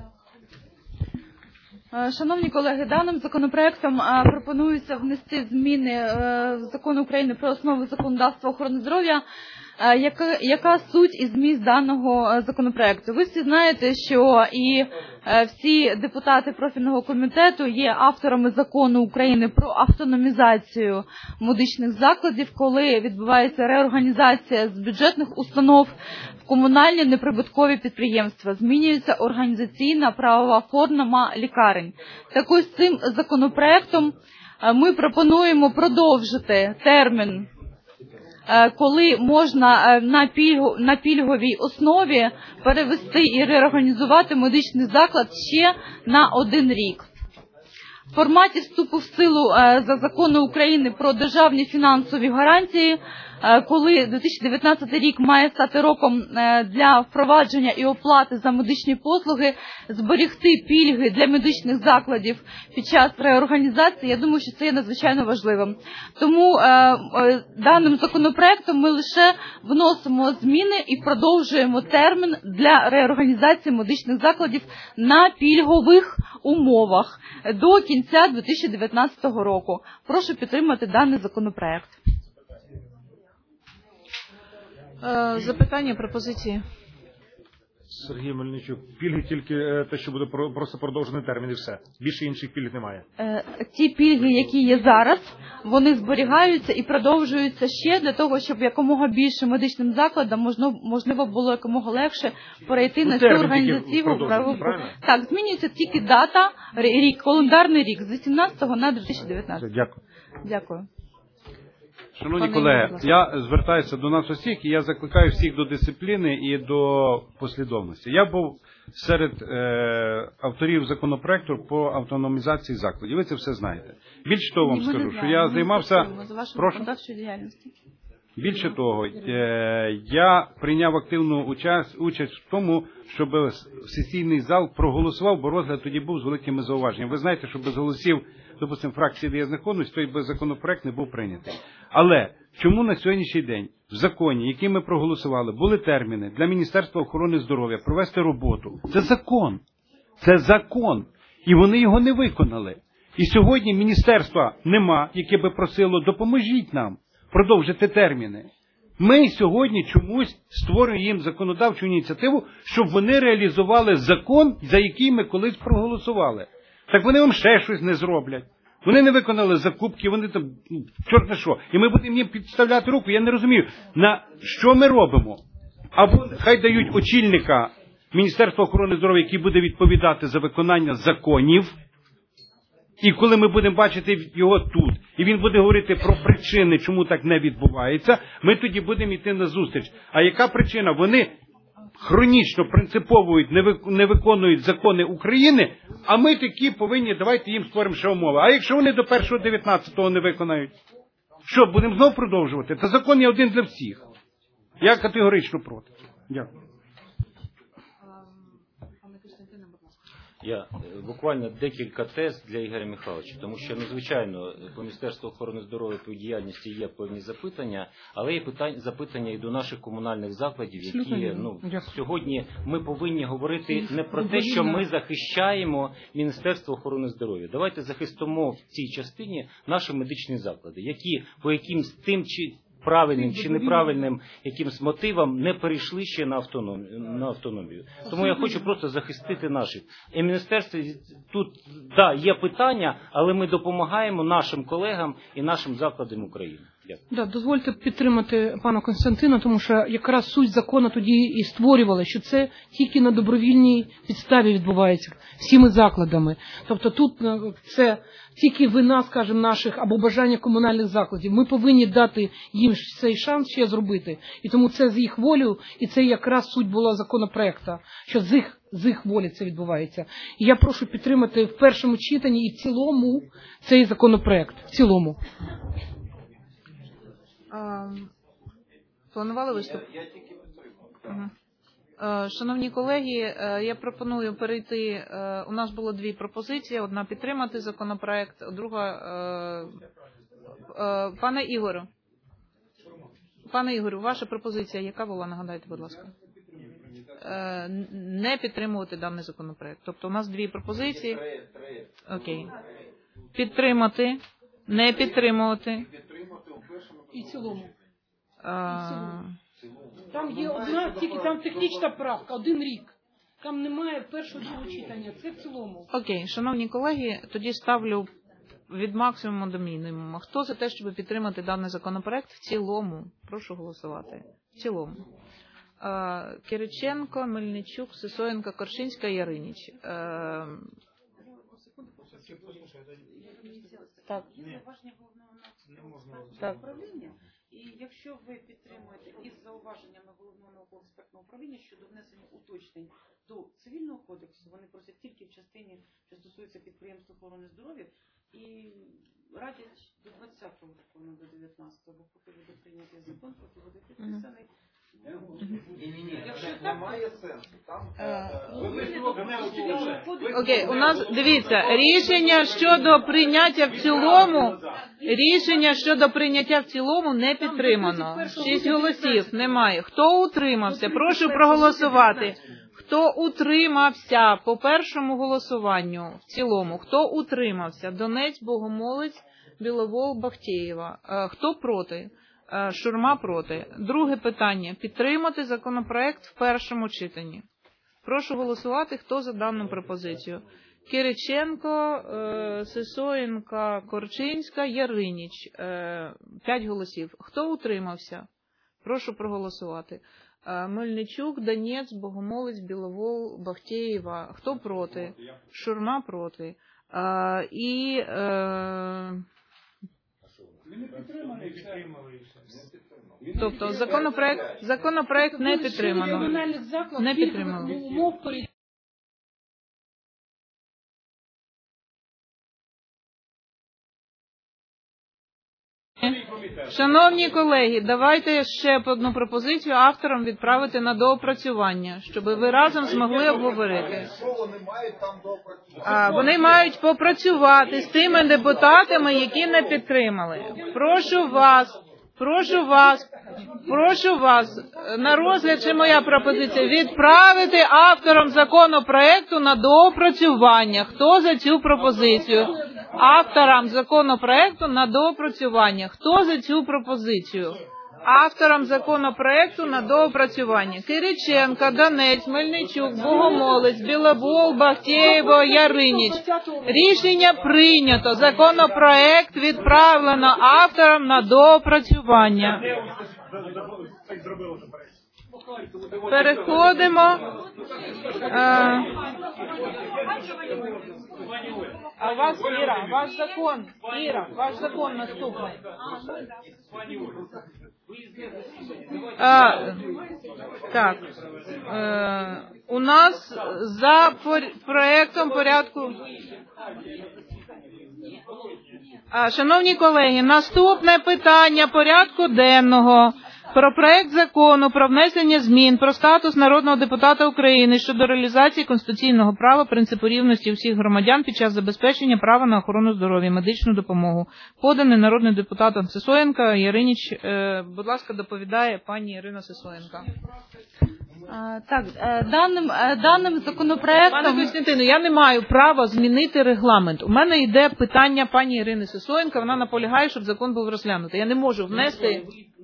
Шановні колеги, даним законопроектом пропонується внести зміни в Закон України про основи законодавства охорони здоров'я. Яка, яка суть і зміст даного законопроекту? Ви всі знаєте, що і всі депутати профільного комітету є авторами закону України про автономізацію медичних закладів, коли відбувається реорганізація з бюджетних установ в комунальні неприбуткові підприємства. Змінюється організаційна правова форма лікарень. Так ось цим законопроектом ми пропонуємо продовжити термін, коли можна на, пільгу, на пільговій основі перевести і реорганізувати медичний заклад ще на один рік. В форматі вступу в силу за закону України про державні фінансові гарантії коли дві тисячі дев'ятнадцятий рік має стати роком для впровадження і оплати за медичні послуги, зберегти пільги для медичних закладів під час реорганізації, я думаю, що це є надзвичайно важливим. Тому даним законопроектом ми лише вносимо зміни і продовжуємо термін для реорганізації медичних закладів на пільгових умовах до кінця дві тисячі дев'ятнадцятого року. Прошу підтримати даний законопроект.
Запитання, пропозиції?
Сергій Мельничук, пільги тільки те, що буде просто продовжений термін і все. Більше інших пільг немає.
Ті пільги, які є зараз, вони зберігаються і продовжуються ще для того, щоб якомога більше медичним закладам можливо було якомога легше перейти ну, на цю організаційну правову. Так, змінюється тільки дата, рік, календарний рік з вісімнадцятого на дві тисячі дев'ятнадцятий.
Дякую.
Дякую.
Шановні колеги, я звертаюся до нас усіх і я закликаю всіх до дисципліни і до послідовності. Я був серед е, авторів законопроекту по автономізації закладів. Ви це все знаєте. Більше того вам скажу, що я займався... Прошу? Більше того, е, я прийняв активну участь, участь в тому, щоб сесійний зал проголосував, бо розгляд тоді був з великими зауваженнями. Ви знаєте, що без голосів, допустимо, фракції, де я знаходжусь, той би законопроект не був прийнятий. Але чому на сьогоднішній день в законі, який ми проголосували, були терміни для Міністерства охорони здоров'я провести роботу? Це закон. Це закон. І вони його не виконали. І сьогодні міністерства нема, яке би просило, допоможіть нам продовжити терміни. Ми сьогодні чомусь створюємо їм законодавчу ініціативу, щоб вони реалізували закон, за який ми колись проголосували. Так вони вам ще щось не зроблять. Вони не виконали закупки, вони там, чорт не що. І ми будемо їм підставляти руку. Я не розумію, на що ми робимо? Або хай дають очільника Міністерства охорони здоров'я, який буде відповідати за виконання законів. І коли ми будемо бачити його тут, і він буде говорити про причини, чому так не відбувається, ми тоді будемо йти на зустріч. А яка причина? Вони хронічно принциповують, не виконують закони України, а ми такі повинні, давайте їм створимо ще умови. А якщо вони до першого дев'ятнадцятого не виконають? Що, будемо знов продовжувати? Та закон є один для всіх. Я категорично проти. Дякую.
Я буквально декілька тез для Ігоря Михайловича, тому що, ну, звичайно, по Міністерству охорони здоров'я по діяльності є певні запитання, але є питання, запитання і до наших комунальних закладів, які, ну, сьогодні ми повинні говорити не про те, що ми захищаємо Міністерство охорони здоров'я. Давайте захистимо в цій частині наші медичні заклади, які по якимсь тим чи правильним чи неправильним якимсь мотивам не перейшли ще на автономію. На автономію. Тому я хочу просто захистити наших. І міністерство тут, да, є питання, але ми допомагаємо нашим колегам і нашим закладам України. Дякую.
Да, дозвольте підтримати пана Костянтина, тому що якраз суть закону тоді і створювала, що це тільки на добровільній підставі відбувається всіми закладами. Тобто тут це тільки вина, скажімо, наших або бажання комунальних закладів. Ми повинні дати їм цей шанс ще зробити. І тому це з їх волею, і це якраз суть була законопроекту, що з їх, з їх волі це відбувається. І я прошу підтримати в першому читанні і в цілому цей законопроект. В цілому.
А, планували виступ? Ага. Шановні колеги, я пропоную перейти, у нас було дві пропозиції, одна підтримати законопроект, друга, пане Ігорю, пане Ігорю, ваша пропозиція яка була, нагадайте, будь ласка? Не підтримувати даний законопроект. Тобто у нас дві пропозиції. Окей. Підтримати, не підтримувати.
І в цілому.
А...
Там є одна, тільки там технічна правка, один рік. Там немає першого другого читання, це в цілому.
Окей, шановні колеги, тоді ставлю від максимуму до мінімуму. Хто за те, щоб підтримати даний законопроект в цілому? Прошу голосувати. В цілому. А, Кириченко, Мельничук, Сисоєнко, Коршинська, Яриніч. А... Так. Так.
І якщо ви підтримуєте із зауваженнями Головного науково-експертного управління щодо внесення уточнень до Цивільного кодексу, вони просять тільки в частині, що стосується підприємств охорони здоров'я, і радять до двадцятого року, не до дев'ятнадцятого, поки буде прийнятий закон, поки буде підписаний. Якщо так,
Окей, у нас, дивіться, рішення щодо прийняття в цілому, рішення щодо прийняття в цілому не підтримано. Шість голосів немає. Хто утримався? Прошу проголосувати. Хто утримався по першому голосуванню в цілому? Хто утримався? Донець, Богомолець, Біловол, Бахтєєва. Хто проти? Шурма проти. Друге питання. Підтримати законопроект в першому читанні. Прошу голосувати, хто за дану пропозицію. Кириченко, Сисоєнко, Корчинська, Яриніч. П'ять голосів. Хто утримався? Прошу проголосувати. Мельничук, Донець, Богомолець, Біловол, Бахтєєва. Хто проти? Шурма проти. І... Тобто законопроект, законопроект не підтримано. Не підтримано. Шановні колеги, давайте ще одну пропозицію авторам відправити на доопрацювання, щоб ви разом змогли обговорити. А, вони мають попрацювати з тими депутатами, які не підтримали. Прошу вас, прошу вас, прошу вас, на розгляд ще моя пропозиція, відправити авторам законопроекту на доопрацювання. Хто за цю пропозицію? Авторам законопроекту на доопрацювання. Хто за цю пропозицію? Авторам законопроекту на доопрацювання. Кириченко, Донець, Мельничук, Богомолець, Білобол, Бахтєєва, Яриніч. Рішення прийнято. Законопроект відправлено авторам на доопрацювання. Переходимо. Е, А у вас, Іра, ваш закон, Іра, ваш закон наступний. А, так, е, у нас за проектом порядку... А, шановні колеги, наступне питання порядку денного. Про проект закону про внесення змін про статус народного депутата України щодо реалізації конституційного права принципу рівності всіх громадян під час забезпечення права на охорону здоров'я, медичну допомогу. Поданий народним депутатом Сисоєнко. Яриніч, е, будь ласка, доповідає пані Ірина Сисоєнко.
А, так, е, даним, е, даним законопроектом...
Пане Костянтину, я не маю права змінити регламент. У мене йде питання пані Ірини Сисоєнко, вона наполягає, щоб закон був розглянутий. Я не можу внести...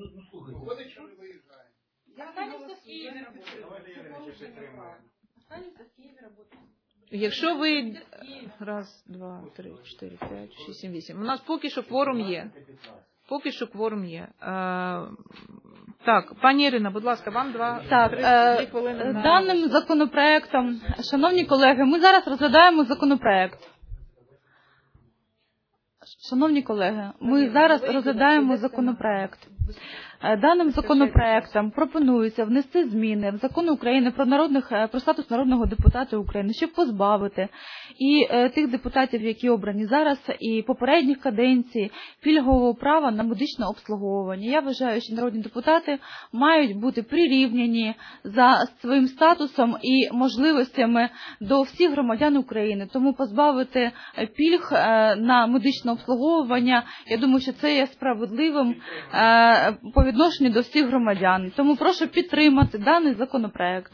Якщо ви... Раз, два, три, чотири, п'ять, шість, сім, вісім. У нас поки що кворум є. Поки що кворум є. Е, так, пані Ірина, будь ласка, вам два,
так,
три,
е,
дві хвилини.
Даним законопроектом, шановні колеги, ми зараз розглядаємо законопроект. Шановні колеги, ми зараз розглядаємо законопроект. Даним законопроектом пропонується внести зміни в закон України про народних про статус народного депутата України, щоб позбавити і е, тих депутатів, які обрані зараз, і попередніх каденцій, пільгового права на медичне обслуговування. Я вважаю, що народні депутати мають бути прирівняні за своїм статусом і можливостями до всіх громадян України. Тому позбавити пільг е, на медичне обслуговування, я думаю, що це є справедливим е, по відношенню до всіх громадян. Тому прошу підтримати даний законопроект.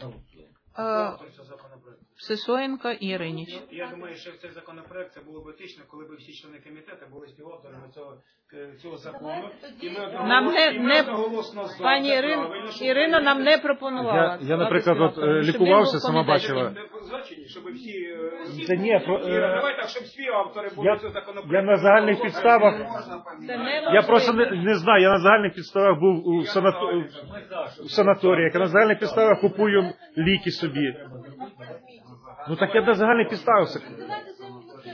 Сисоєнко і Яриніч.
Я думаю, що цей законопроект це було б етично, коли б всі члени комітету були співавторами цього, цього закону. І ми
нам не, не пані Ірина, Ірина нам не пропонувала.
Я, я наприклад, от, лікувався, сама бачила.
Щоб всі, всі
Та ні, про,
Іра, давай так, щоб всі автори були
я,
цього законопроекту.
Я на загальних підставах, я просто не, не знаю, я на загальних підставах був у, санатор, в санаторії, я на загальних підставах купую ліки собі. Ну так я на загальних підставах.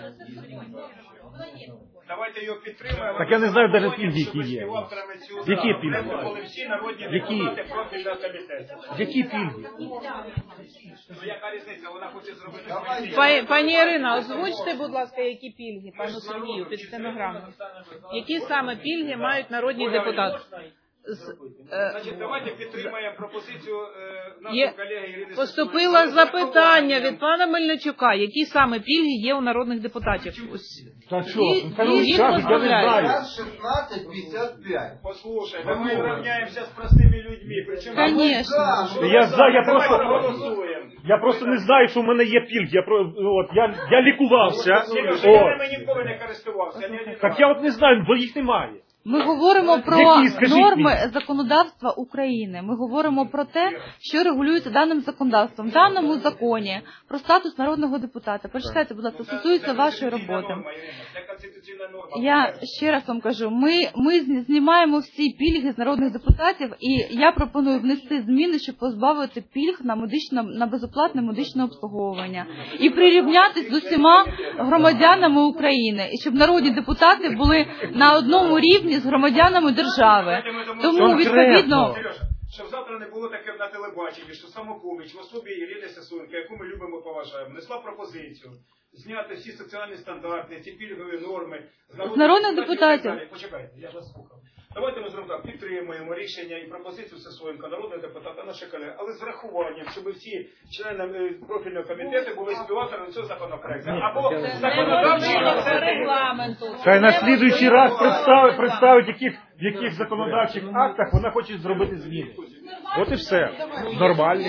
Давайте його підтримаємо.
Так я не знаю навіть пільги, які є. Які пільги?
Були всі народні
Які?
депутати профільного комітету.
Які пільги?
Ну яка різниця, вона хоче зробити
Пані, пані Ірина, озвучте, будь ласка, які пільги пану Сергію під стенограму. Які саме пільги мають народні депутати? З, е,
Значить, давайте підтримаємо пропозицію е, нашого
є,
колеги Ірини
поступило запитання від пана Мельничука, які саме пільги є у народних депутатів. Ось.
Та що?
І-
Хай
і
вони
їх
скажуть, я не знаю.
шестнадцать пятьдесят пять.
Послушай, ми рівняємося з простими людьми. Причому
Конечно.
Я за, я
Давайте
просто,
проголосуємо.
я просто не знаю, що в мене є пільги. Я, про- от, я, я лікувався.
Сережа, я
От.
ними ніколи не користувався. ні один
Так
раз.
я от не знаю, бо їх немає.
Ми говоримо про
Які, скажіть
норми
мені?
законодавства України. Ми говоримо про те, що регулюється даним законодавством. В даному законі про статус народного депутата. Почитайте, будь ласка, стосується вашої роботи.
Це конституційна норма.
Я ще раз вам кажу, ми, ми знімаємо всі пільги з народних депутатів, і я пропоную внести зміни, щоб позбавити пільг на медичне, на безоплатне медичне обслуговування і прирівнятись з усіма громадянами України, і щоб народні депутати були на одному рівні з громадянами держави. Тому відповідно.
Сережа, щоб завтра не було таке на телебаченні, що Самопоміч в особі Ірини Сисоєнко, яку ми любимо, поважаємо, несла пропозицію зняти всі соціальні стандарти, ці пільгові норми
З народних депутатів.
Почекайте, я вас слухав. Давайте ми зробимо так, підтримуємо рішення і пропозицію Сисоєнка, народного депутата, наші колеги, але з врахуванням, щоб всі члени е, профільного комітету були співавторами цього законопроекту. Або законодавчий
регламенту.
Хай на слідуючий раз представить, представить яких, в яких законодавчих актах вона хоче зробити зміни. От і все. Нормально.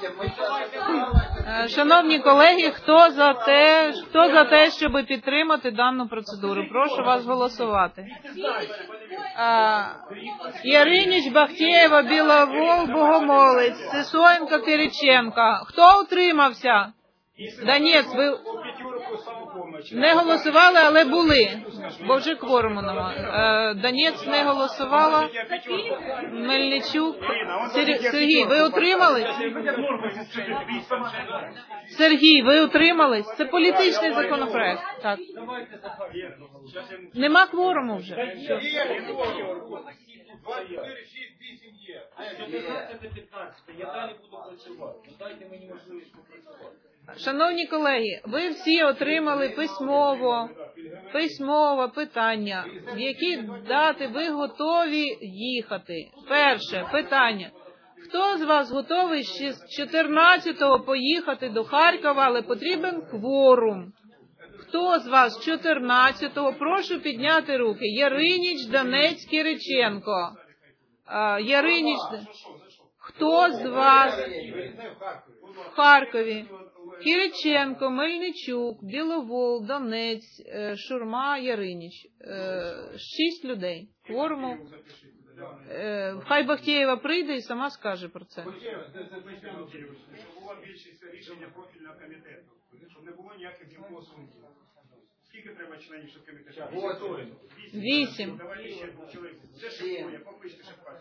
Е, Шановні колеги, хто за те, хто за те, щоб підтримати дану процедуру? Прошу вас голосувати. Е, Яриніч, Бахтєєва, Біловол, Богомолець, Сисоєнко, Кириченко. Хто утримався? Донець, ви не голосували, але були, бо вже кворуму немає. Е, Донець не голосувала, Мельничук. Сер- Сергій, ви утримались? Сергій, ви утримались? Це політичний законопроект. Так. Нема кворуму вже.
Я далі буду працювати. Дайте мені можливість попрацювати.
Шановні колеги, ви всі отримали письмово, письмове питання, в які дати ви готові їхати. Перше питання. Хто з вас готовий ще з чотирнадцятого поїхати до Харкова, але потрібен кворум? Хто з вас чотирнадцятого? Прошу підняти руки. Яриніч, Донець, Кириченко. А, Яриніч. Хто з вас в Харкові? Кириченко, Мельничук, Біловол, Донець, е, Шурма, Яриніч. Е, Шість людей. Кворуму. Е, Хай Бахтєєва прийде і сама скаже про це.
Щоб була більшість рішення профільного комітету, щоб не було ніяких зімкосунків. Скільки треба членів щоб комітету?
Вісім.
Давайте ще двох чоловік. Це шифрує, покличте шифрацію.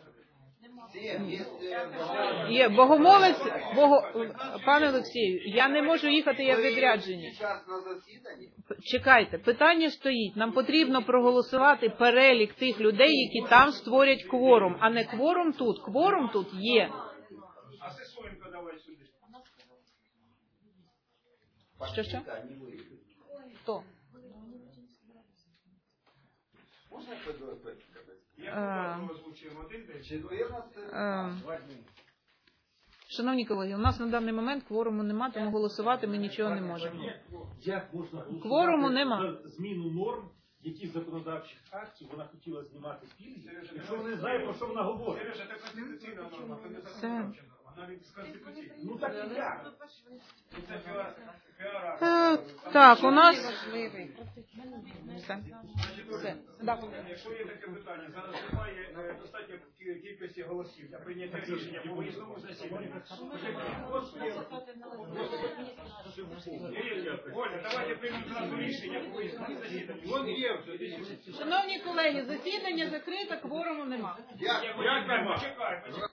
Є Богомолець, Бого... пане Олексію, я не можу їхати, я в відрядженні. Чекайте, питання стоїть. Нам потрібно проголосувати перелік тих людей, які там створять кворум, а не кворум тут. Кворум тут є.
А Сисоєнко давай сюди.
Що, що? Хто? Е, е, Шановні колеги, у нас на даний момент кворуму нема, тому голосувати ми нічого не можемо.
Як можна
Кворуму нема.
за зміну норм, які законодавчих актів вона хотіла знімати пільги, якщо вони не знають, про що вона говорить.
Сережа, це конституційна норма, це не
Це...
законодавча норма, навіть з конституційної.
Ну так і як?
Це піар.
Е, Так, у нас... Все. Все. Да.
Якщо є таке питання, зараз немає е, достатньо кі- кількості голосів для прийняття рішення по виїзному засіданні. Оля, давайте приймемо зразу рішення по виїзному засіданні. Вон є вже.
Шановні колеги, засідання закрите, кворуму нема.
Як нема? Чекай,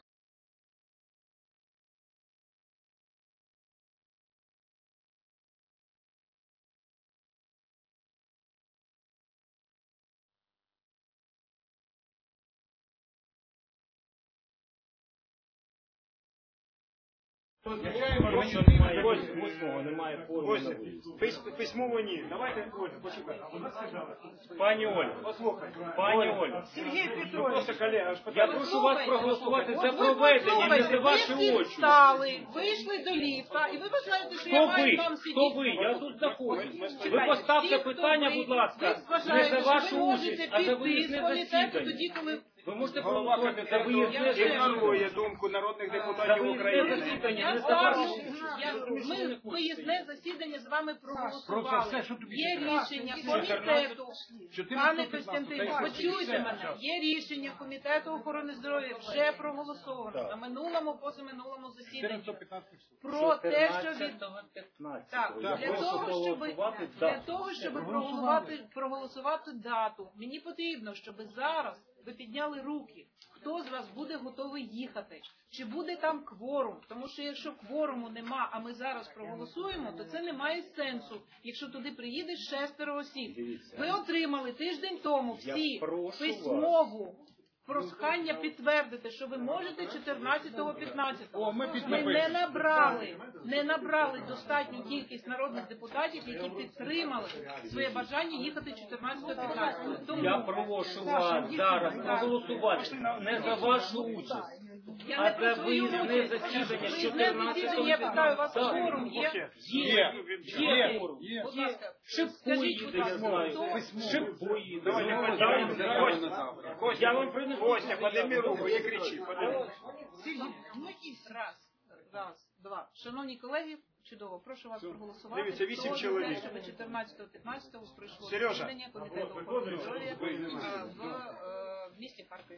Ось, пис- письмово ні. Давайте, Оля, почекайте.
Пані Оля,
Послухайте.
пані Оля,
Сергій
ну
Петрович,
просто колега, ж
Ви
я прошу вас
слухайте,
проголосувати за
От ви
проведення, не за
послухайте,
ваші
ви всі
очі.
встали, вийшли до ліфта, і ви вважаєте, що я
Хто
маю
ви?
там сидіти?
Хто ви? Я тут знаходжусь. Ви
Чекайте,
поставте
всі, хто
питання,
ви,
будь ласка,
ви
не
вважаєте,
за
що
вашу
ви можете
участь, а за
піти з
виїзне
комітету
засідання.
тоді, коли
Ви можете
Голова
проголосувати за
комітету
виїзне
ігнорує
засідання.
думку народних
За
депутатів
виїзне
України.
засідання,
Я
не за
ставлю,
вашу
я, ми виїзне засідання з вами
Про
проголосували.
це, що тобі
Є
треба.
рішення
чотирнадцять,
комітету.
чотирнадцять,
Пане Костянтин,
п'ятнадцять,
почуйте мене. Є рішення комітету охорони здоров'я вже проголосовано на минулому, позаминулому засіданні. Про те, що від... Так, для того, щоб, для того, щоб проголосувати, проголосувати дату, мені потрібно, щоб зараз ви підняли руки. Хто з вас буде готовий їхати? Чи буде там кворум? Тому що якщо кворуму нема, а ми зараз проголосуємо, то це не має сенсу, якщо туди приїде шестеро осіб. Ви отримали тиждень тому всі письмову прохання підтвердити, що ви можете чотирнадцятого п'ятнадцятого. Ми не набрали, не набрали достатню кількість народних депутатів, які підтримали своє бажання їхати чотирнадцятого п'ятнадцятого. Тому
Я прошу вас зараз проголосувати не за вашу участь,
я
а
не
за
про свою
виїзне
участь.
засідання з
Виїзне засідання, я питаю, у вас
Так.
форум є?
Є, є,
Є.
форум.
Будь ласка,
Шипко
скажіть,
їде,
будь
я
ласка,
знаю.
хто?
Шипко їде.
Давайте,
Ну,
Костя,
дайте,
Костя, Костя,
Я вам принесу.
Костя, подними руку, не кричи, подними.
Раз, раз, два. Шановні колеги, чудово, прошу вас проголосувати.
Дивіться, вісім
Хто за те,
чоловік.
щоб чотирнадцятого п'ятнадцятого пройшло
Сережа.
засідання комітету охорони здоров'я е, в, е, в місті Харкові.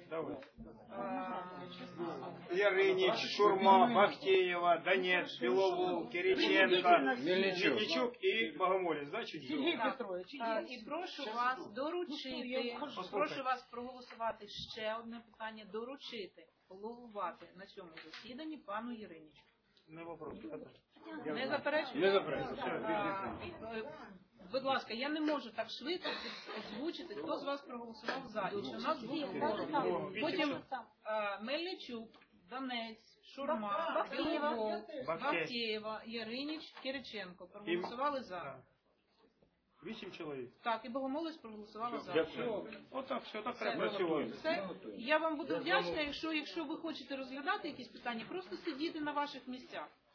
Е,
Яриніч, Шурма, Бахтеєва, Донець, Біловол, Кириченко, Мельничук і Богомолець. Да, чи ні?
Так. Е, І прошу вас доручити, прошу вас проголосувати ще одне питання, доручити головувати на цьому засіданні пану Єринічу.
Не вопрос.
Не заперечую?
Не заперечую.
А, е, Будь ласка, я не можу так швидко озвучити, хто з вас проголосував за. І що у нас був форум. Потім е, Мельничук, Донець, Шурма, Біловол, Бахтеєва, Яриніч, Кириченко проголосували за.
Вісім чоловік.
Так, і Богомолець проголосувала за.
Дякую. Отак, все, так треба працювати.
Все. Я вам буду вдячна, якщо, якщо ви хочете розглядати якісь питання, просто сидіти на ваших місцях.